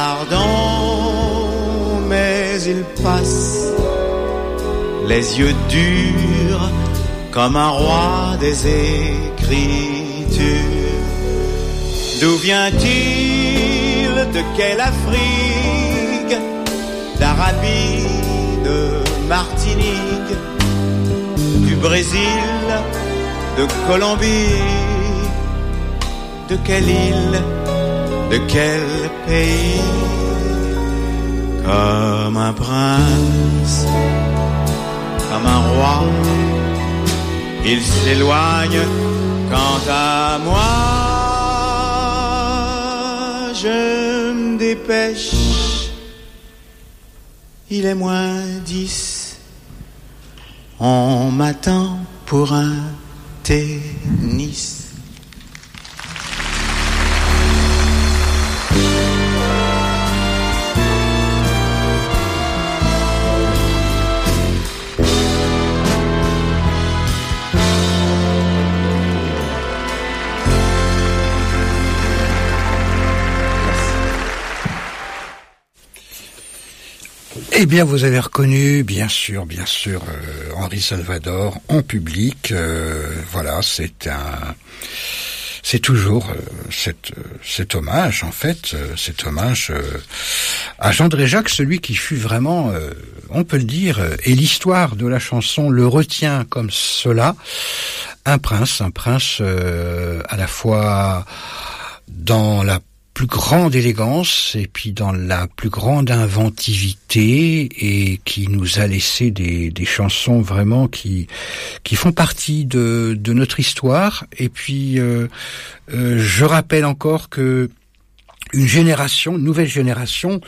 pardon, mais il passe les yeux durs comme un roi des écritures. D'où vient-il? De quelle Afrique? D'Arabie, de Martinique, du Brésil, de Colombie, de quelle île, de quel pays? Comme un prince, comme un roi, il s'éloigne. Quant à moi, je me dépêche. Il est -10. On m'attend pour un tennis. Eh bien, vous avez reconnu, bien sûr, Henri Salvador en public. Voilà, c'est toujours cet hommage, en fait, cet hommage à Jean Dréjac, celui qui fut vraiment, on peut le dire, et l'histoire de la chanson le retient comme cela, un prince à la fois dans la plus grande élégance et puis dans la plus grande inventivité, et qui nous a laissé des chansons vraiment qui font partie de notre histoire. Et puis je rappelle encore que une nouvelle génération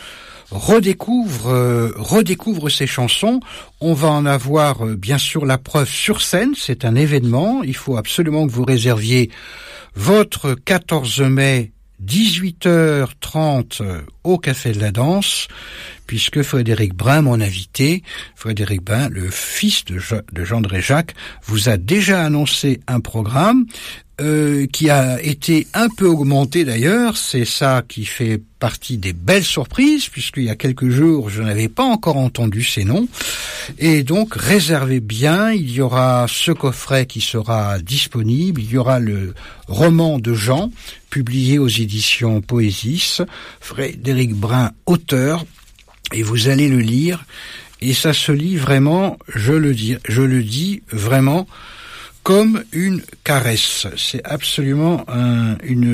redécouvre ces chansons. On va en avoir bien sûr la preuve sur scène, c'est un événement. Il faut absolument que vous réserviez votre 14 mai 18h30 au Café de la Danse, puisque Frédéric Brun, mon invité, Frédéric Brun, le fils de Jean Dréjac, vous a déjà annoncé un programme qui a été un peu augmenté d'ailleurs. C'est ça qui fait partie des belles surprises, puisqu'il y a quelques jours, je n'avais pas encore entendu ces noms. Et donc, réservez bien, il y aura ce coffret qui sera disponible, il y aura le roman de Jean, publié aux éditions Poésis, Frédéric Brun, auteur, et vous allez le lire, et ça se lit vraiment, je le dis vraiment, comme une caresse. C'est absolument un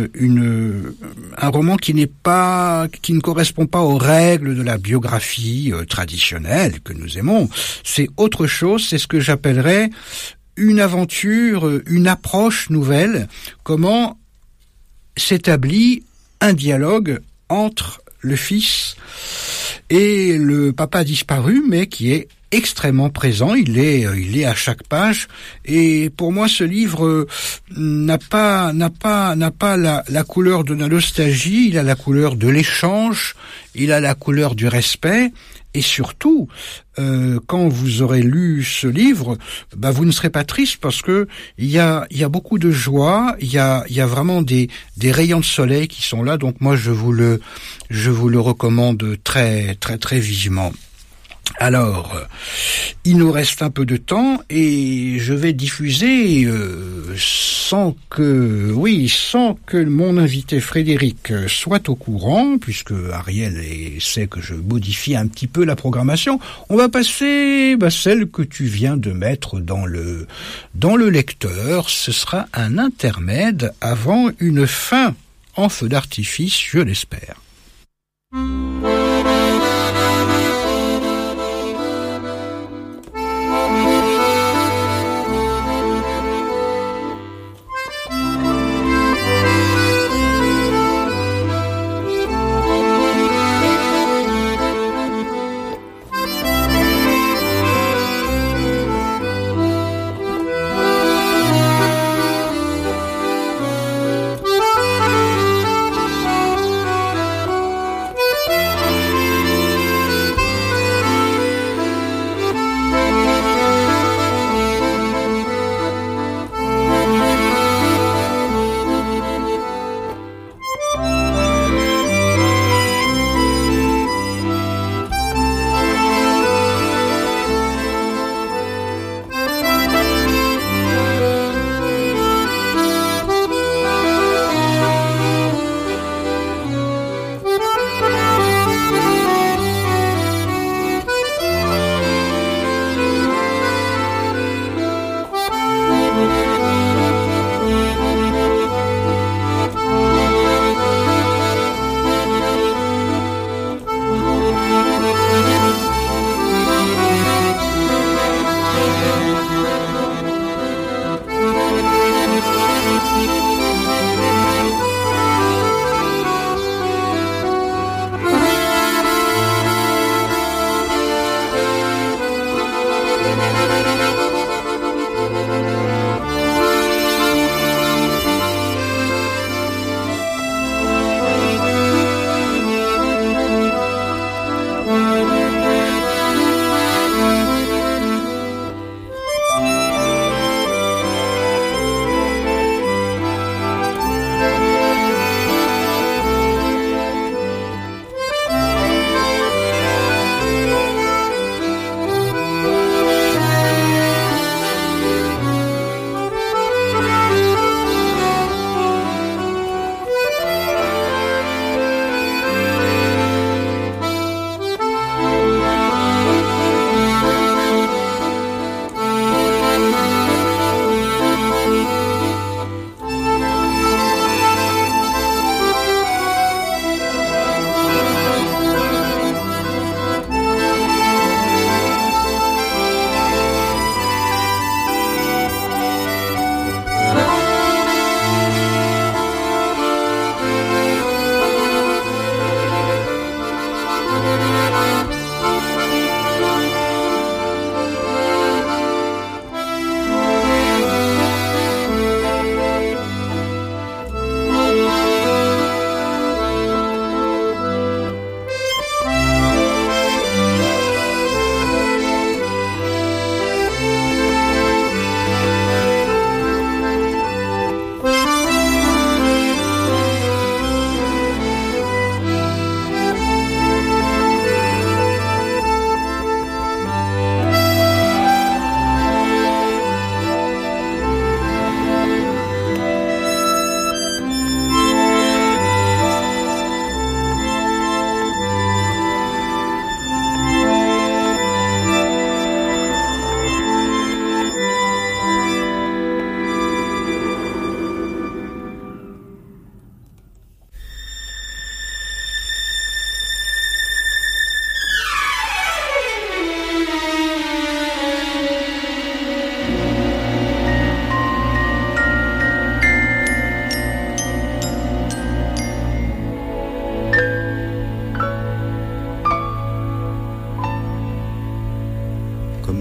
roman qui ne correspond pas aux règles de la biographie traditionnelle que nous aimons. C'est autre chose, c'est ce que j'appellerais une aventure, une approche nouvelle. Comment s'établit un dialogue entre le fils et le papa disparu, mais qui est extrêmement présent. Il est à chaque page, et pour moi ce livre n'a pas la couleur de la nostalgie. Il a la couleur de l'échange, il a la couleur du respect, et surtout quand vous aurez lu ce livre, vous ne serez pas triste, parce que il y a beaucoup de joie, il y a vraiment des rayons de soleil qui sont là. Donc moi je vous le recommande très très très vivement. Alors, il nous reste un peu de temps, et je vais diffuser sans que mon invité Frédéric soit au courant, puisque Ariel sait que je modifie un petit peu la programmation. On va passer celle que tu viens de mettre dans le lecteur. Ce sera un intermède avant une fin en feu d'artifice, je l'espère.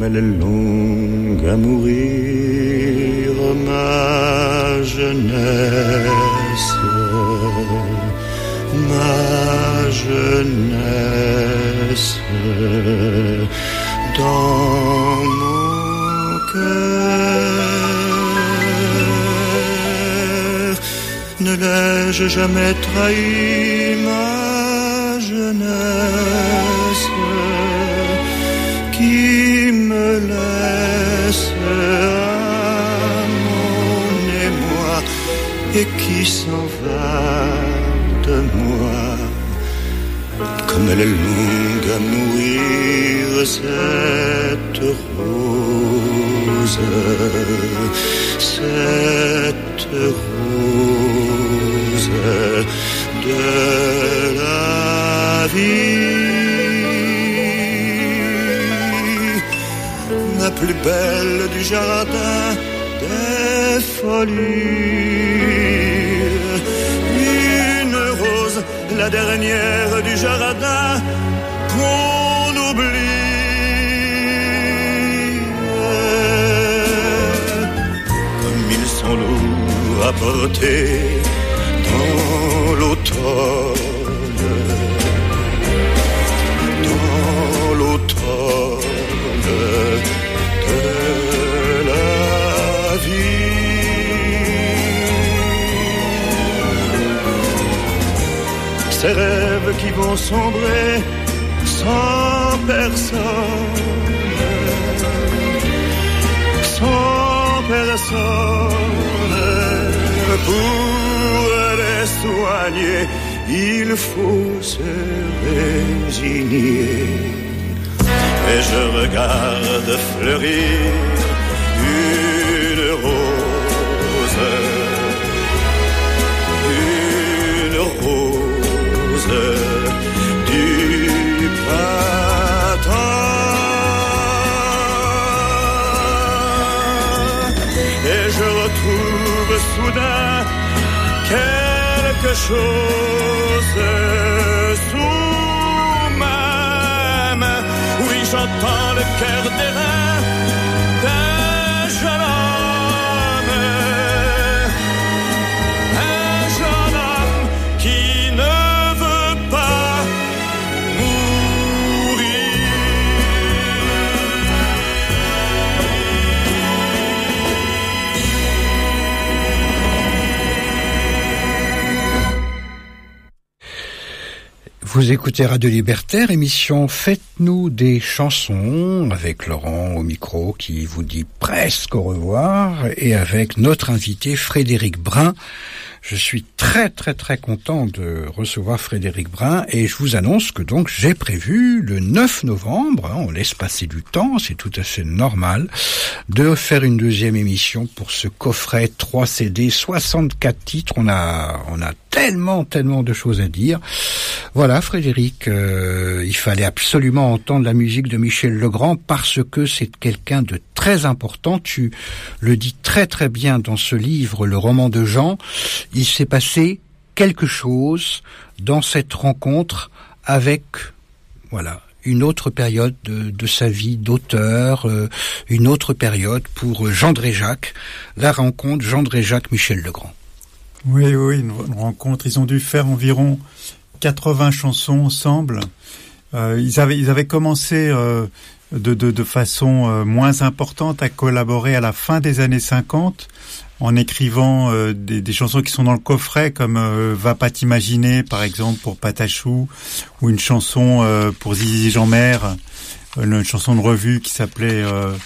elle est longue à mourir, ma jeunesse, ma jeunesse, dans mon cœur. Ne l'ai-je jamais trahi, ma jeunesse, qui me laisse à mon émoi et qui s'en va de moi. Comme elle est longue à mourir, cette rose, cette rose de la vie, la plus belle du jardin des folies, une rose, la dernière du jardin qu'on oublie. Comme ils sont lourds à porter dans l'automne, dans l'automne de la vie. Ces rêves qui vont sombrer sans personne, sans personne. Pour les soigner, il faut se résigner. Et je regarde fleurir une rose, du printemps. Et je retrouve soudain quelque chose sous ma main. Oui, j'entends le cœur d'airain d'un jeune homme, un jeune homme qui ne veut pas mourir. Vous écoutez Radio Libertaire, émission Faites-nous des chansons, avec Laurent au micro qui vous dit presque au revoir, et avec notre invité Frédéric Brun. Je suis très content de recevoir Frédéric Brun, et je vous annonce que donc j'ai prévu le 9 novembre, on laisse passer du temps, c'est tout à fait normal, de faire une deuxième émission pour ce coffret 3 CD, 64 titres. On a tellement de choses à dire. Voilà, Frédéric, il fallait absolument entendre la musique de Michel Legrand parce que c'est quelqu'un de très important. Tu le dis très bien dans ce livre, Le roman de Jean. Il s'est passé quelque chose dans cette rencontre avec, voilà, une autre période de sa vie d'auteur, une autre période pour Jean Dréjac, la rencontre Jean Dréjac-Michel Legrand. Oui, une rencontre. Ils ont dû faire environ 80 chansons ensemble. Ils avaient commencé de façon moins importante à collaborer à la fin des années 50 en écrivant des chansons qui sont dans le coffret, comme Va pas t'imaginer, par exemple, pour Patachou, ou une chanson pour Zizi Jeanmer, une chanson de revue qui s'appelait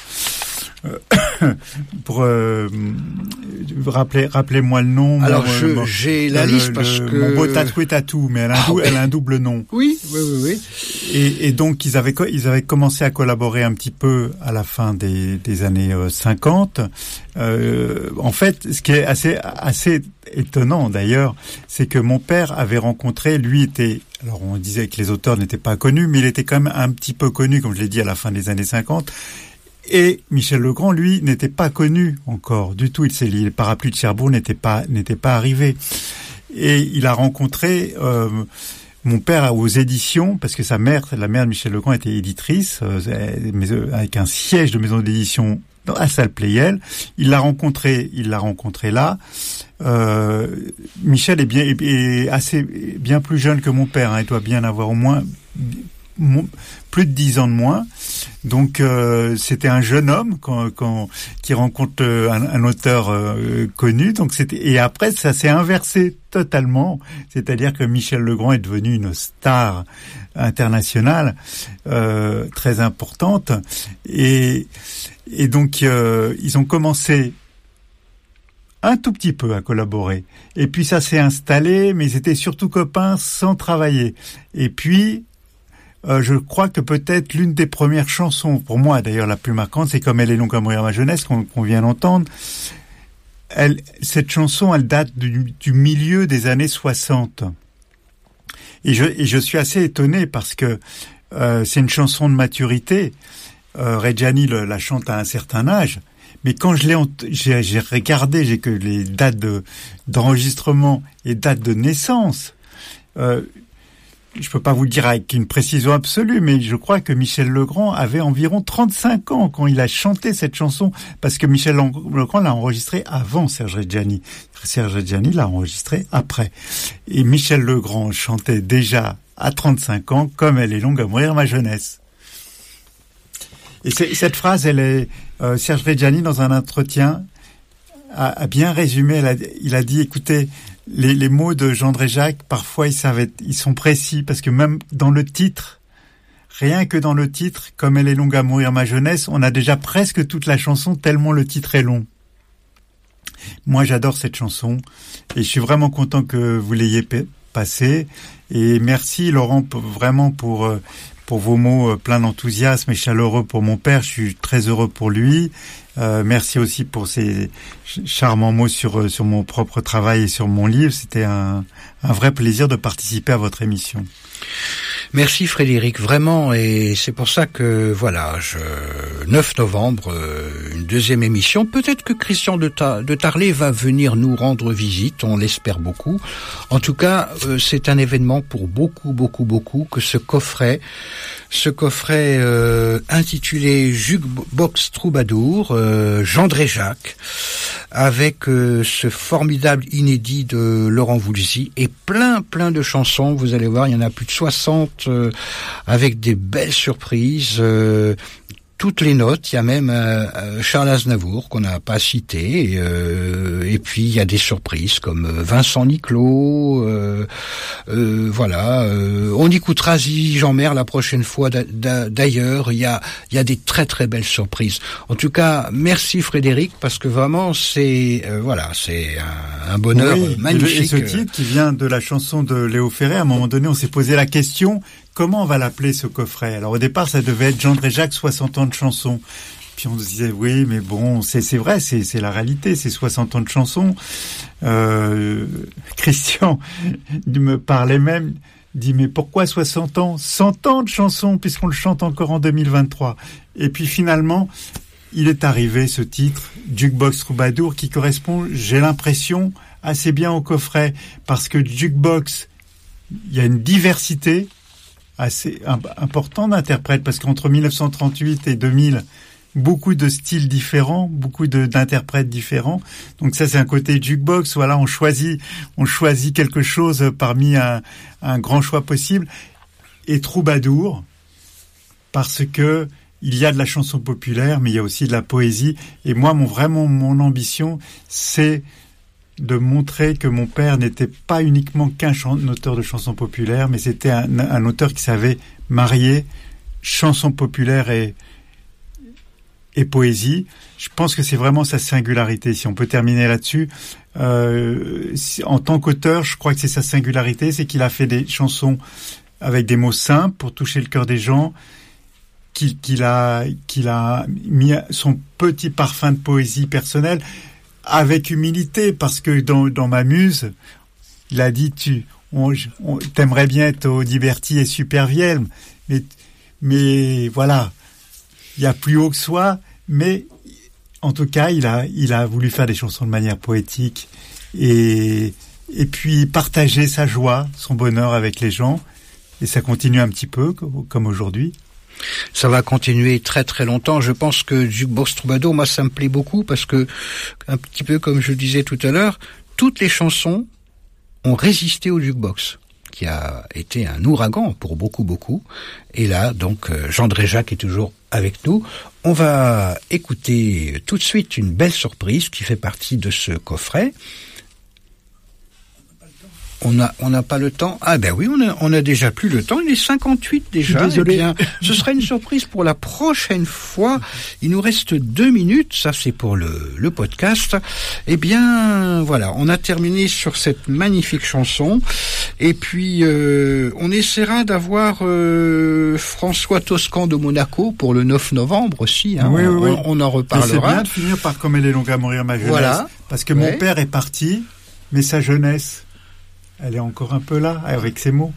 pour rappelez-moi le nom. Alors j'ai la liste parce que mon beau tatoué tatou, mais elle a un double nom. Oui. Et donc ils avaient commencé à collaborer un petit peu à la fin des années 50. En fait, ce qui est assez étonnant d'ailleurs, c'est que mon père avait rencontré, alors on disait que les auteurs n'étaient pas connus, mais il était quand même un petit peu connu, comme je l'ai dit, à la fin des années 50. Et Michel Legrand, lui, n'était pas connu encore du tout. Les parapluies de Cherbourg n'étaient pas arrivés. Et il a rencontré mon père aux éditions, parce que la mère de Michel Legrand était éditrice, avec un siège de maison d'édition à Salle Pleyel. Il l'a rencontré là. Michel est assez bien plus jeune que mon père, hein. Il doit bien avoir au moins plus de 10 ans de moins. Donc c'était un jeune homme qui rencontre un auteur connu. Donc et après ça s'est inversé totalement. C'est-à-dire que Michel Legrand est devenu une star internationale très importante. Et donc ils ont commencé un tout petit peu à collaborer. Et puis ça s'est installé, mais ils étaient surtout copains sans travailler. Et puis je crois que peut-être l'une des premières chansons, pour moi d'ailleurs la plus marquante, c'est Comme elle est longue à mourir ma jeunesse, qu'on vient d'entendre. Cette chanson, elle date du milieu des années 60. Et je suis assez étonné parce que c'est une chanson de maturité. Reggiani la chante à un certain âge. Mais quand j'ai regardé, j'ai que les dates d'enregistrement et dates de naissance. Je peux pas vous le dire avec une précision absolue, mais je crois que Michel Legrand avait environ 35 ans quand il a chanté cette chanson, parce que Michel Legrand l'a enregistré avant Serge Reggiani. Serge Reggiani l'a enregistré après. Et Michel Legrand chantait déjà à 35 ans, Comme elle est longue à mourir ma jeunesse. Et cette phrase, Serge Reggiani, dans un entretien, a bien résumé. Il a dit, écoutez, les mots de Jean Dréjac, parfois ils sont précis, parce que même dans le titre, rien que dans le titre, Comme elle est longue à mourir ma jeunesse, on a déjà presque toute la chanson tellement le titre est long. Moi, j'adore cette chanson et je suis vraiment content que vous l'ayez passée. Et merci Laurent vraiment pour vos mots pleins d'enthousiasme et chaleureux pour mon père. Je suis très heureux pour lui. Merci aussi pour ces charmants mots sur mon propre travail et sur mon livre. C'était un vrai plaisir de participer à votre émission. Merci Frédéric, vraiment, et c'est pour ça que, voilà, 9 novembre, une deuxième émission. Peut-être que Christian de Tarlet va venir nous rendre visite, on l'espère beaucoup. En tout cas, c'est un événement pour beaucoup, que ce coffret intitulé Jukebox Troubadour, Jean Dréjac, avec ce formidable inédit de Laurent Voulzy et plein de chansons. Vous allez voir, il y en a plus de 60 avec des belles surprises. Toutes les notes, il y a même Charles Aznavour qu'on n'a pas cité, et puis il y a des surprises comme Vincent Niclot, voilà. On écoutera Zizi Jeanmaire la prochaine fois. D'ailleurs, il y a des très belles surprises. En tout cas, merci Frédéric, parce que vraiment c'est c'est un bonheur magnifique. Et ce titre qui vient de la chanson de Léo Ferré, à un moment donné, on s'est posé la question. Comment on va l'appeler ce coffret? Alors au départ, ça devait être Jean Dréjac, 60 ans de chansons. Puis on se disait, oui, mais bon, c'est vrai, c'est la réalité, c'est 60 ans de chansons. Christian me parlait même, dit, mais pourquoi 60 ans? 100 ans de chansons, puisqu'on le chante encore en 2023. Et puis finalement, il est arrivé ce titre, Jukebox Troubadour, qui correspond, j'ai l'impression, assez bien au coffret. Parce que Jukebox, il y a une diversité assez important d'interprètes, parce qu'entre 1938 et 2000, beaucoup de styles différents, beaucoup d'interprètes différents. Donc ça, c'est un côté jukebox. Voilà, on choisit quelque chose parmi un grand choix possible. Et troubadour, parce que il y a de la chanson populaire, mais il y a aussi de la poésie. Et moi, mon ambition, c'est de montrer que mon père n'était pas uniquement qu'un auteur de chansons populaires, mais c'était un auteur qui savait marier chansons populaires et poésie. Je pense que c'est vraiment sa singularité. Si on peut terminer là-dessus, en tant qu'auteur, je crois que c'est sa singularité, c'est qu'il a fait des chansons avec des mots simples pour toucher le cœur des gens, qu'il a mis son petit parfum de poésie personnelle, avec humilité, parce que dans ma muse, il a dit, t'aimerais bien être au Liberty et Supervielle, mais voilà, il y a plus haut que soi, mais en tout cas, il a voulu faire des chansons de manière poétique et puis partager sa joie, son bonheur avec les gens. Et ça continue un petit peu, comme aujourd'hui? Ça va continuer très très longtemps. Je pense que Jukebox Troubadour, moi, ça me plaît beaucoup parce que, un petit peu comme je disais tout à l'heure, toutes les chansons ont résisté au jukebox, qui a été un ouragan pour beaucoup. Et là, donc, Jean Dréjac est toujours avec nous. On va écouter tout de suite une belle surprise qui fait partie de ce coffret. On n'a pas le temps. Ah ben oui, on a déjà plus le temps. Il est 58 déjà. Désolé. Eh bien, ce sera une surprise pour la prochaine fois. Il nous reste 2 minutes. Ça, c'est pour le podcast. Eh bien, voilà. On a terminé sur cette magnifique chanson. Et puis, on essaiera d'avoir François Toscan de Monaco pour le 9 novembre aussi. Hein. Oui. On en reparlera. C'est bien de finir par Comme elle est longue à mourir ma jeunesse. Voilà. Parce que mon père est parti, mais sa jeunesse, elle est encore un peu là, avec ses mots.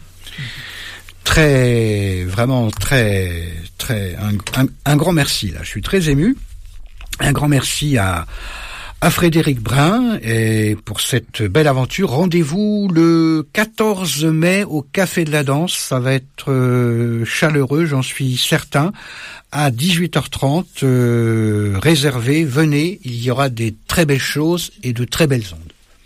Vraiment très, un grand merci, là. Je suis très ému. Un grand merci à Frédéric Brun et pour cette belle aventure. Rendez-vous le 14 mai au Café de la Danse. Ça va être chaleureux, j'en suis certain. À 18h30, réservé, venez. Il y aura des très belles choses et de très belles ondes.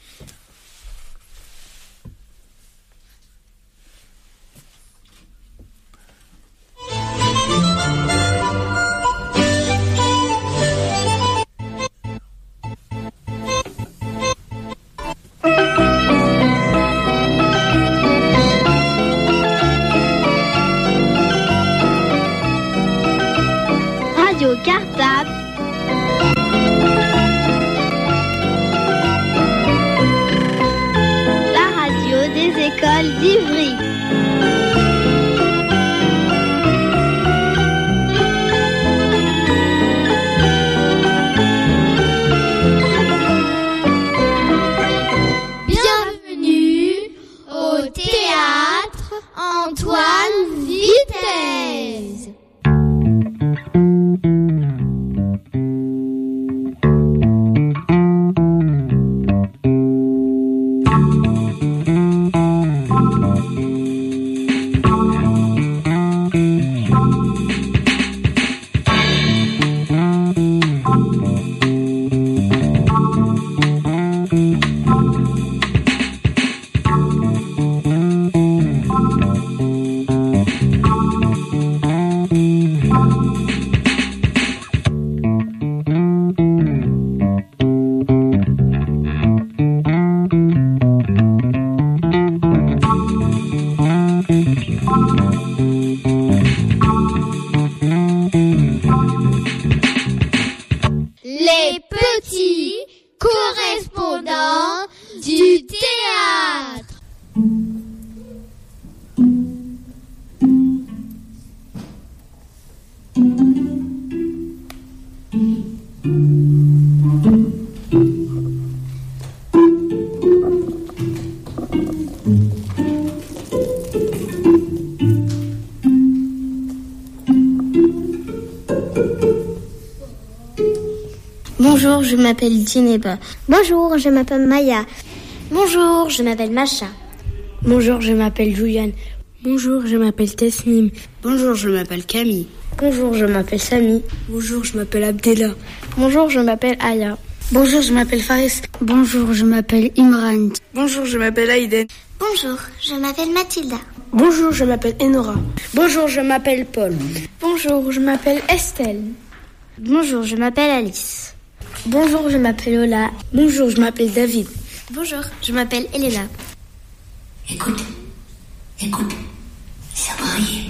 Radio Cartable. La radio des écoles d'Ivry. Bienvenue au théâtre Antoine Vitesse. Les petits correspondants du théâtre. Bonjour, je m'appelle Djeneba. Bonjour, je m'appelle Maya. Bonjour, je m'appelle Macha. Bonjour, je m'appelle Juliane. Bonjour, je m'appelle Tesnim. Bonjour, je m'appelle Camille. Bonjour, je m'appelle Samy. Bonjour, je m'appelle Abdella. Bonjour, je m'appelle Aya. Bonjour, je m'appelle Faris. Bonjour, je m'appelle Imran. Bonjour, je m'appelle Aïden. Bonjour, je m'appelle Mathilda. Bonjour, je m'appelle Enora. Bonjour, je m'appelle Paul. Bonjour, je m'appelle Estelle. Bonjour, je m'appelle Alice. Bonjour, je m'appelle Ola. Bonjour, je m'appelle David. Bonjour, je m'appelle Elena. Écoute, ça brille.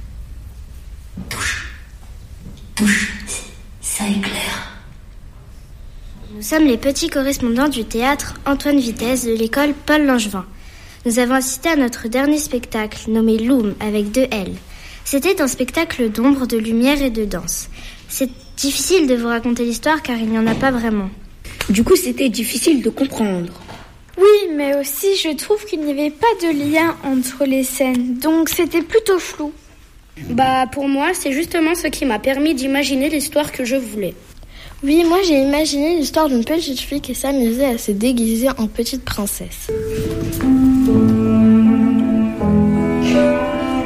Touche, ça éclaire. Nous sommes les petits correspondants du théâtre Antoine Vitesse de l'école Paul Langevin. Nous avons assisté à notre dernier spectacle nommé Loom avec 2 L. C'était un spectacle d'ombre, de lumière et de danse. C'est difficile de vous raconter l'histoire car il n'y en a pas vraiment. Du coup, c'était difficile de comprendre. Oui, mais aussi je trouve qu'il n'y avait pas de lien entre les scènes, donc c'était plutôt flou. Pour moi, c'est justement ce qui m'a permis d'imaginer l'histoire que je voulais. Oui, moi j'ai imaginé l'histoire d'une petite fille qui s'amusait à se déguiser en petite princesse.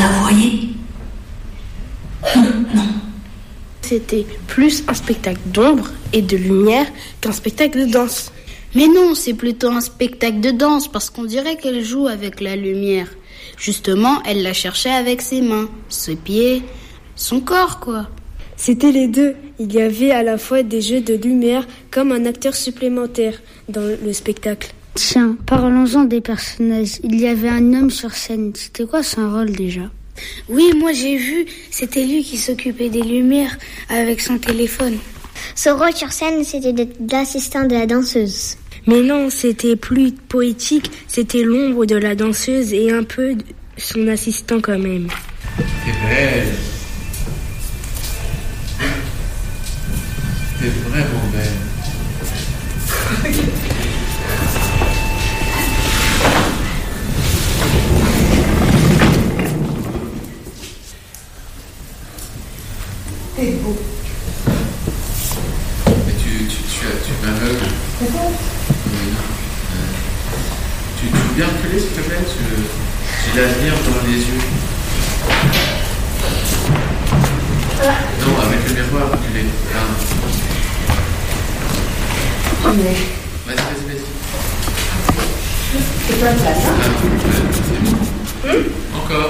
la voyez? Non. C'était plus un spectacle d'ombre et de lumière qu'un spectacle de danse. Mais non, c'est plutôt un spectacle de danse parce qu'on dirait qu'elle joue avec la lumière. Justement, elle la cherchait avec ses mains, ses pieds, son corps, quoi. C'était les deux. Il y avait à la fois des jeux de lumière comme un acteur supplémentaire dans le spectacle. Tiens, parlons-en des personnages. Il y avait un homme sur scène. C'était quoi son rôle déjà? Oui, moi j'ai vu. C'était lui qui s'occupait des lumières avec son téléphone. Son rôle sur scène, c'était d'être l'assistant de la danseuse. Mais non, c'était plus poétique. C'était l'ombre de la danseuse et un peu son assistant quand même. T'es belle. T'es vraiment belle. T'es beau. Mais tu m'aveugles. Tu veux bien reculer s'il te plaît? J'ai l'avenir dans les yeux. Non, avec le miroir, reculer. Vas-y. C'est pas de place, hein? C'est bon. Encore.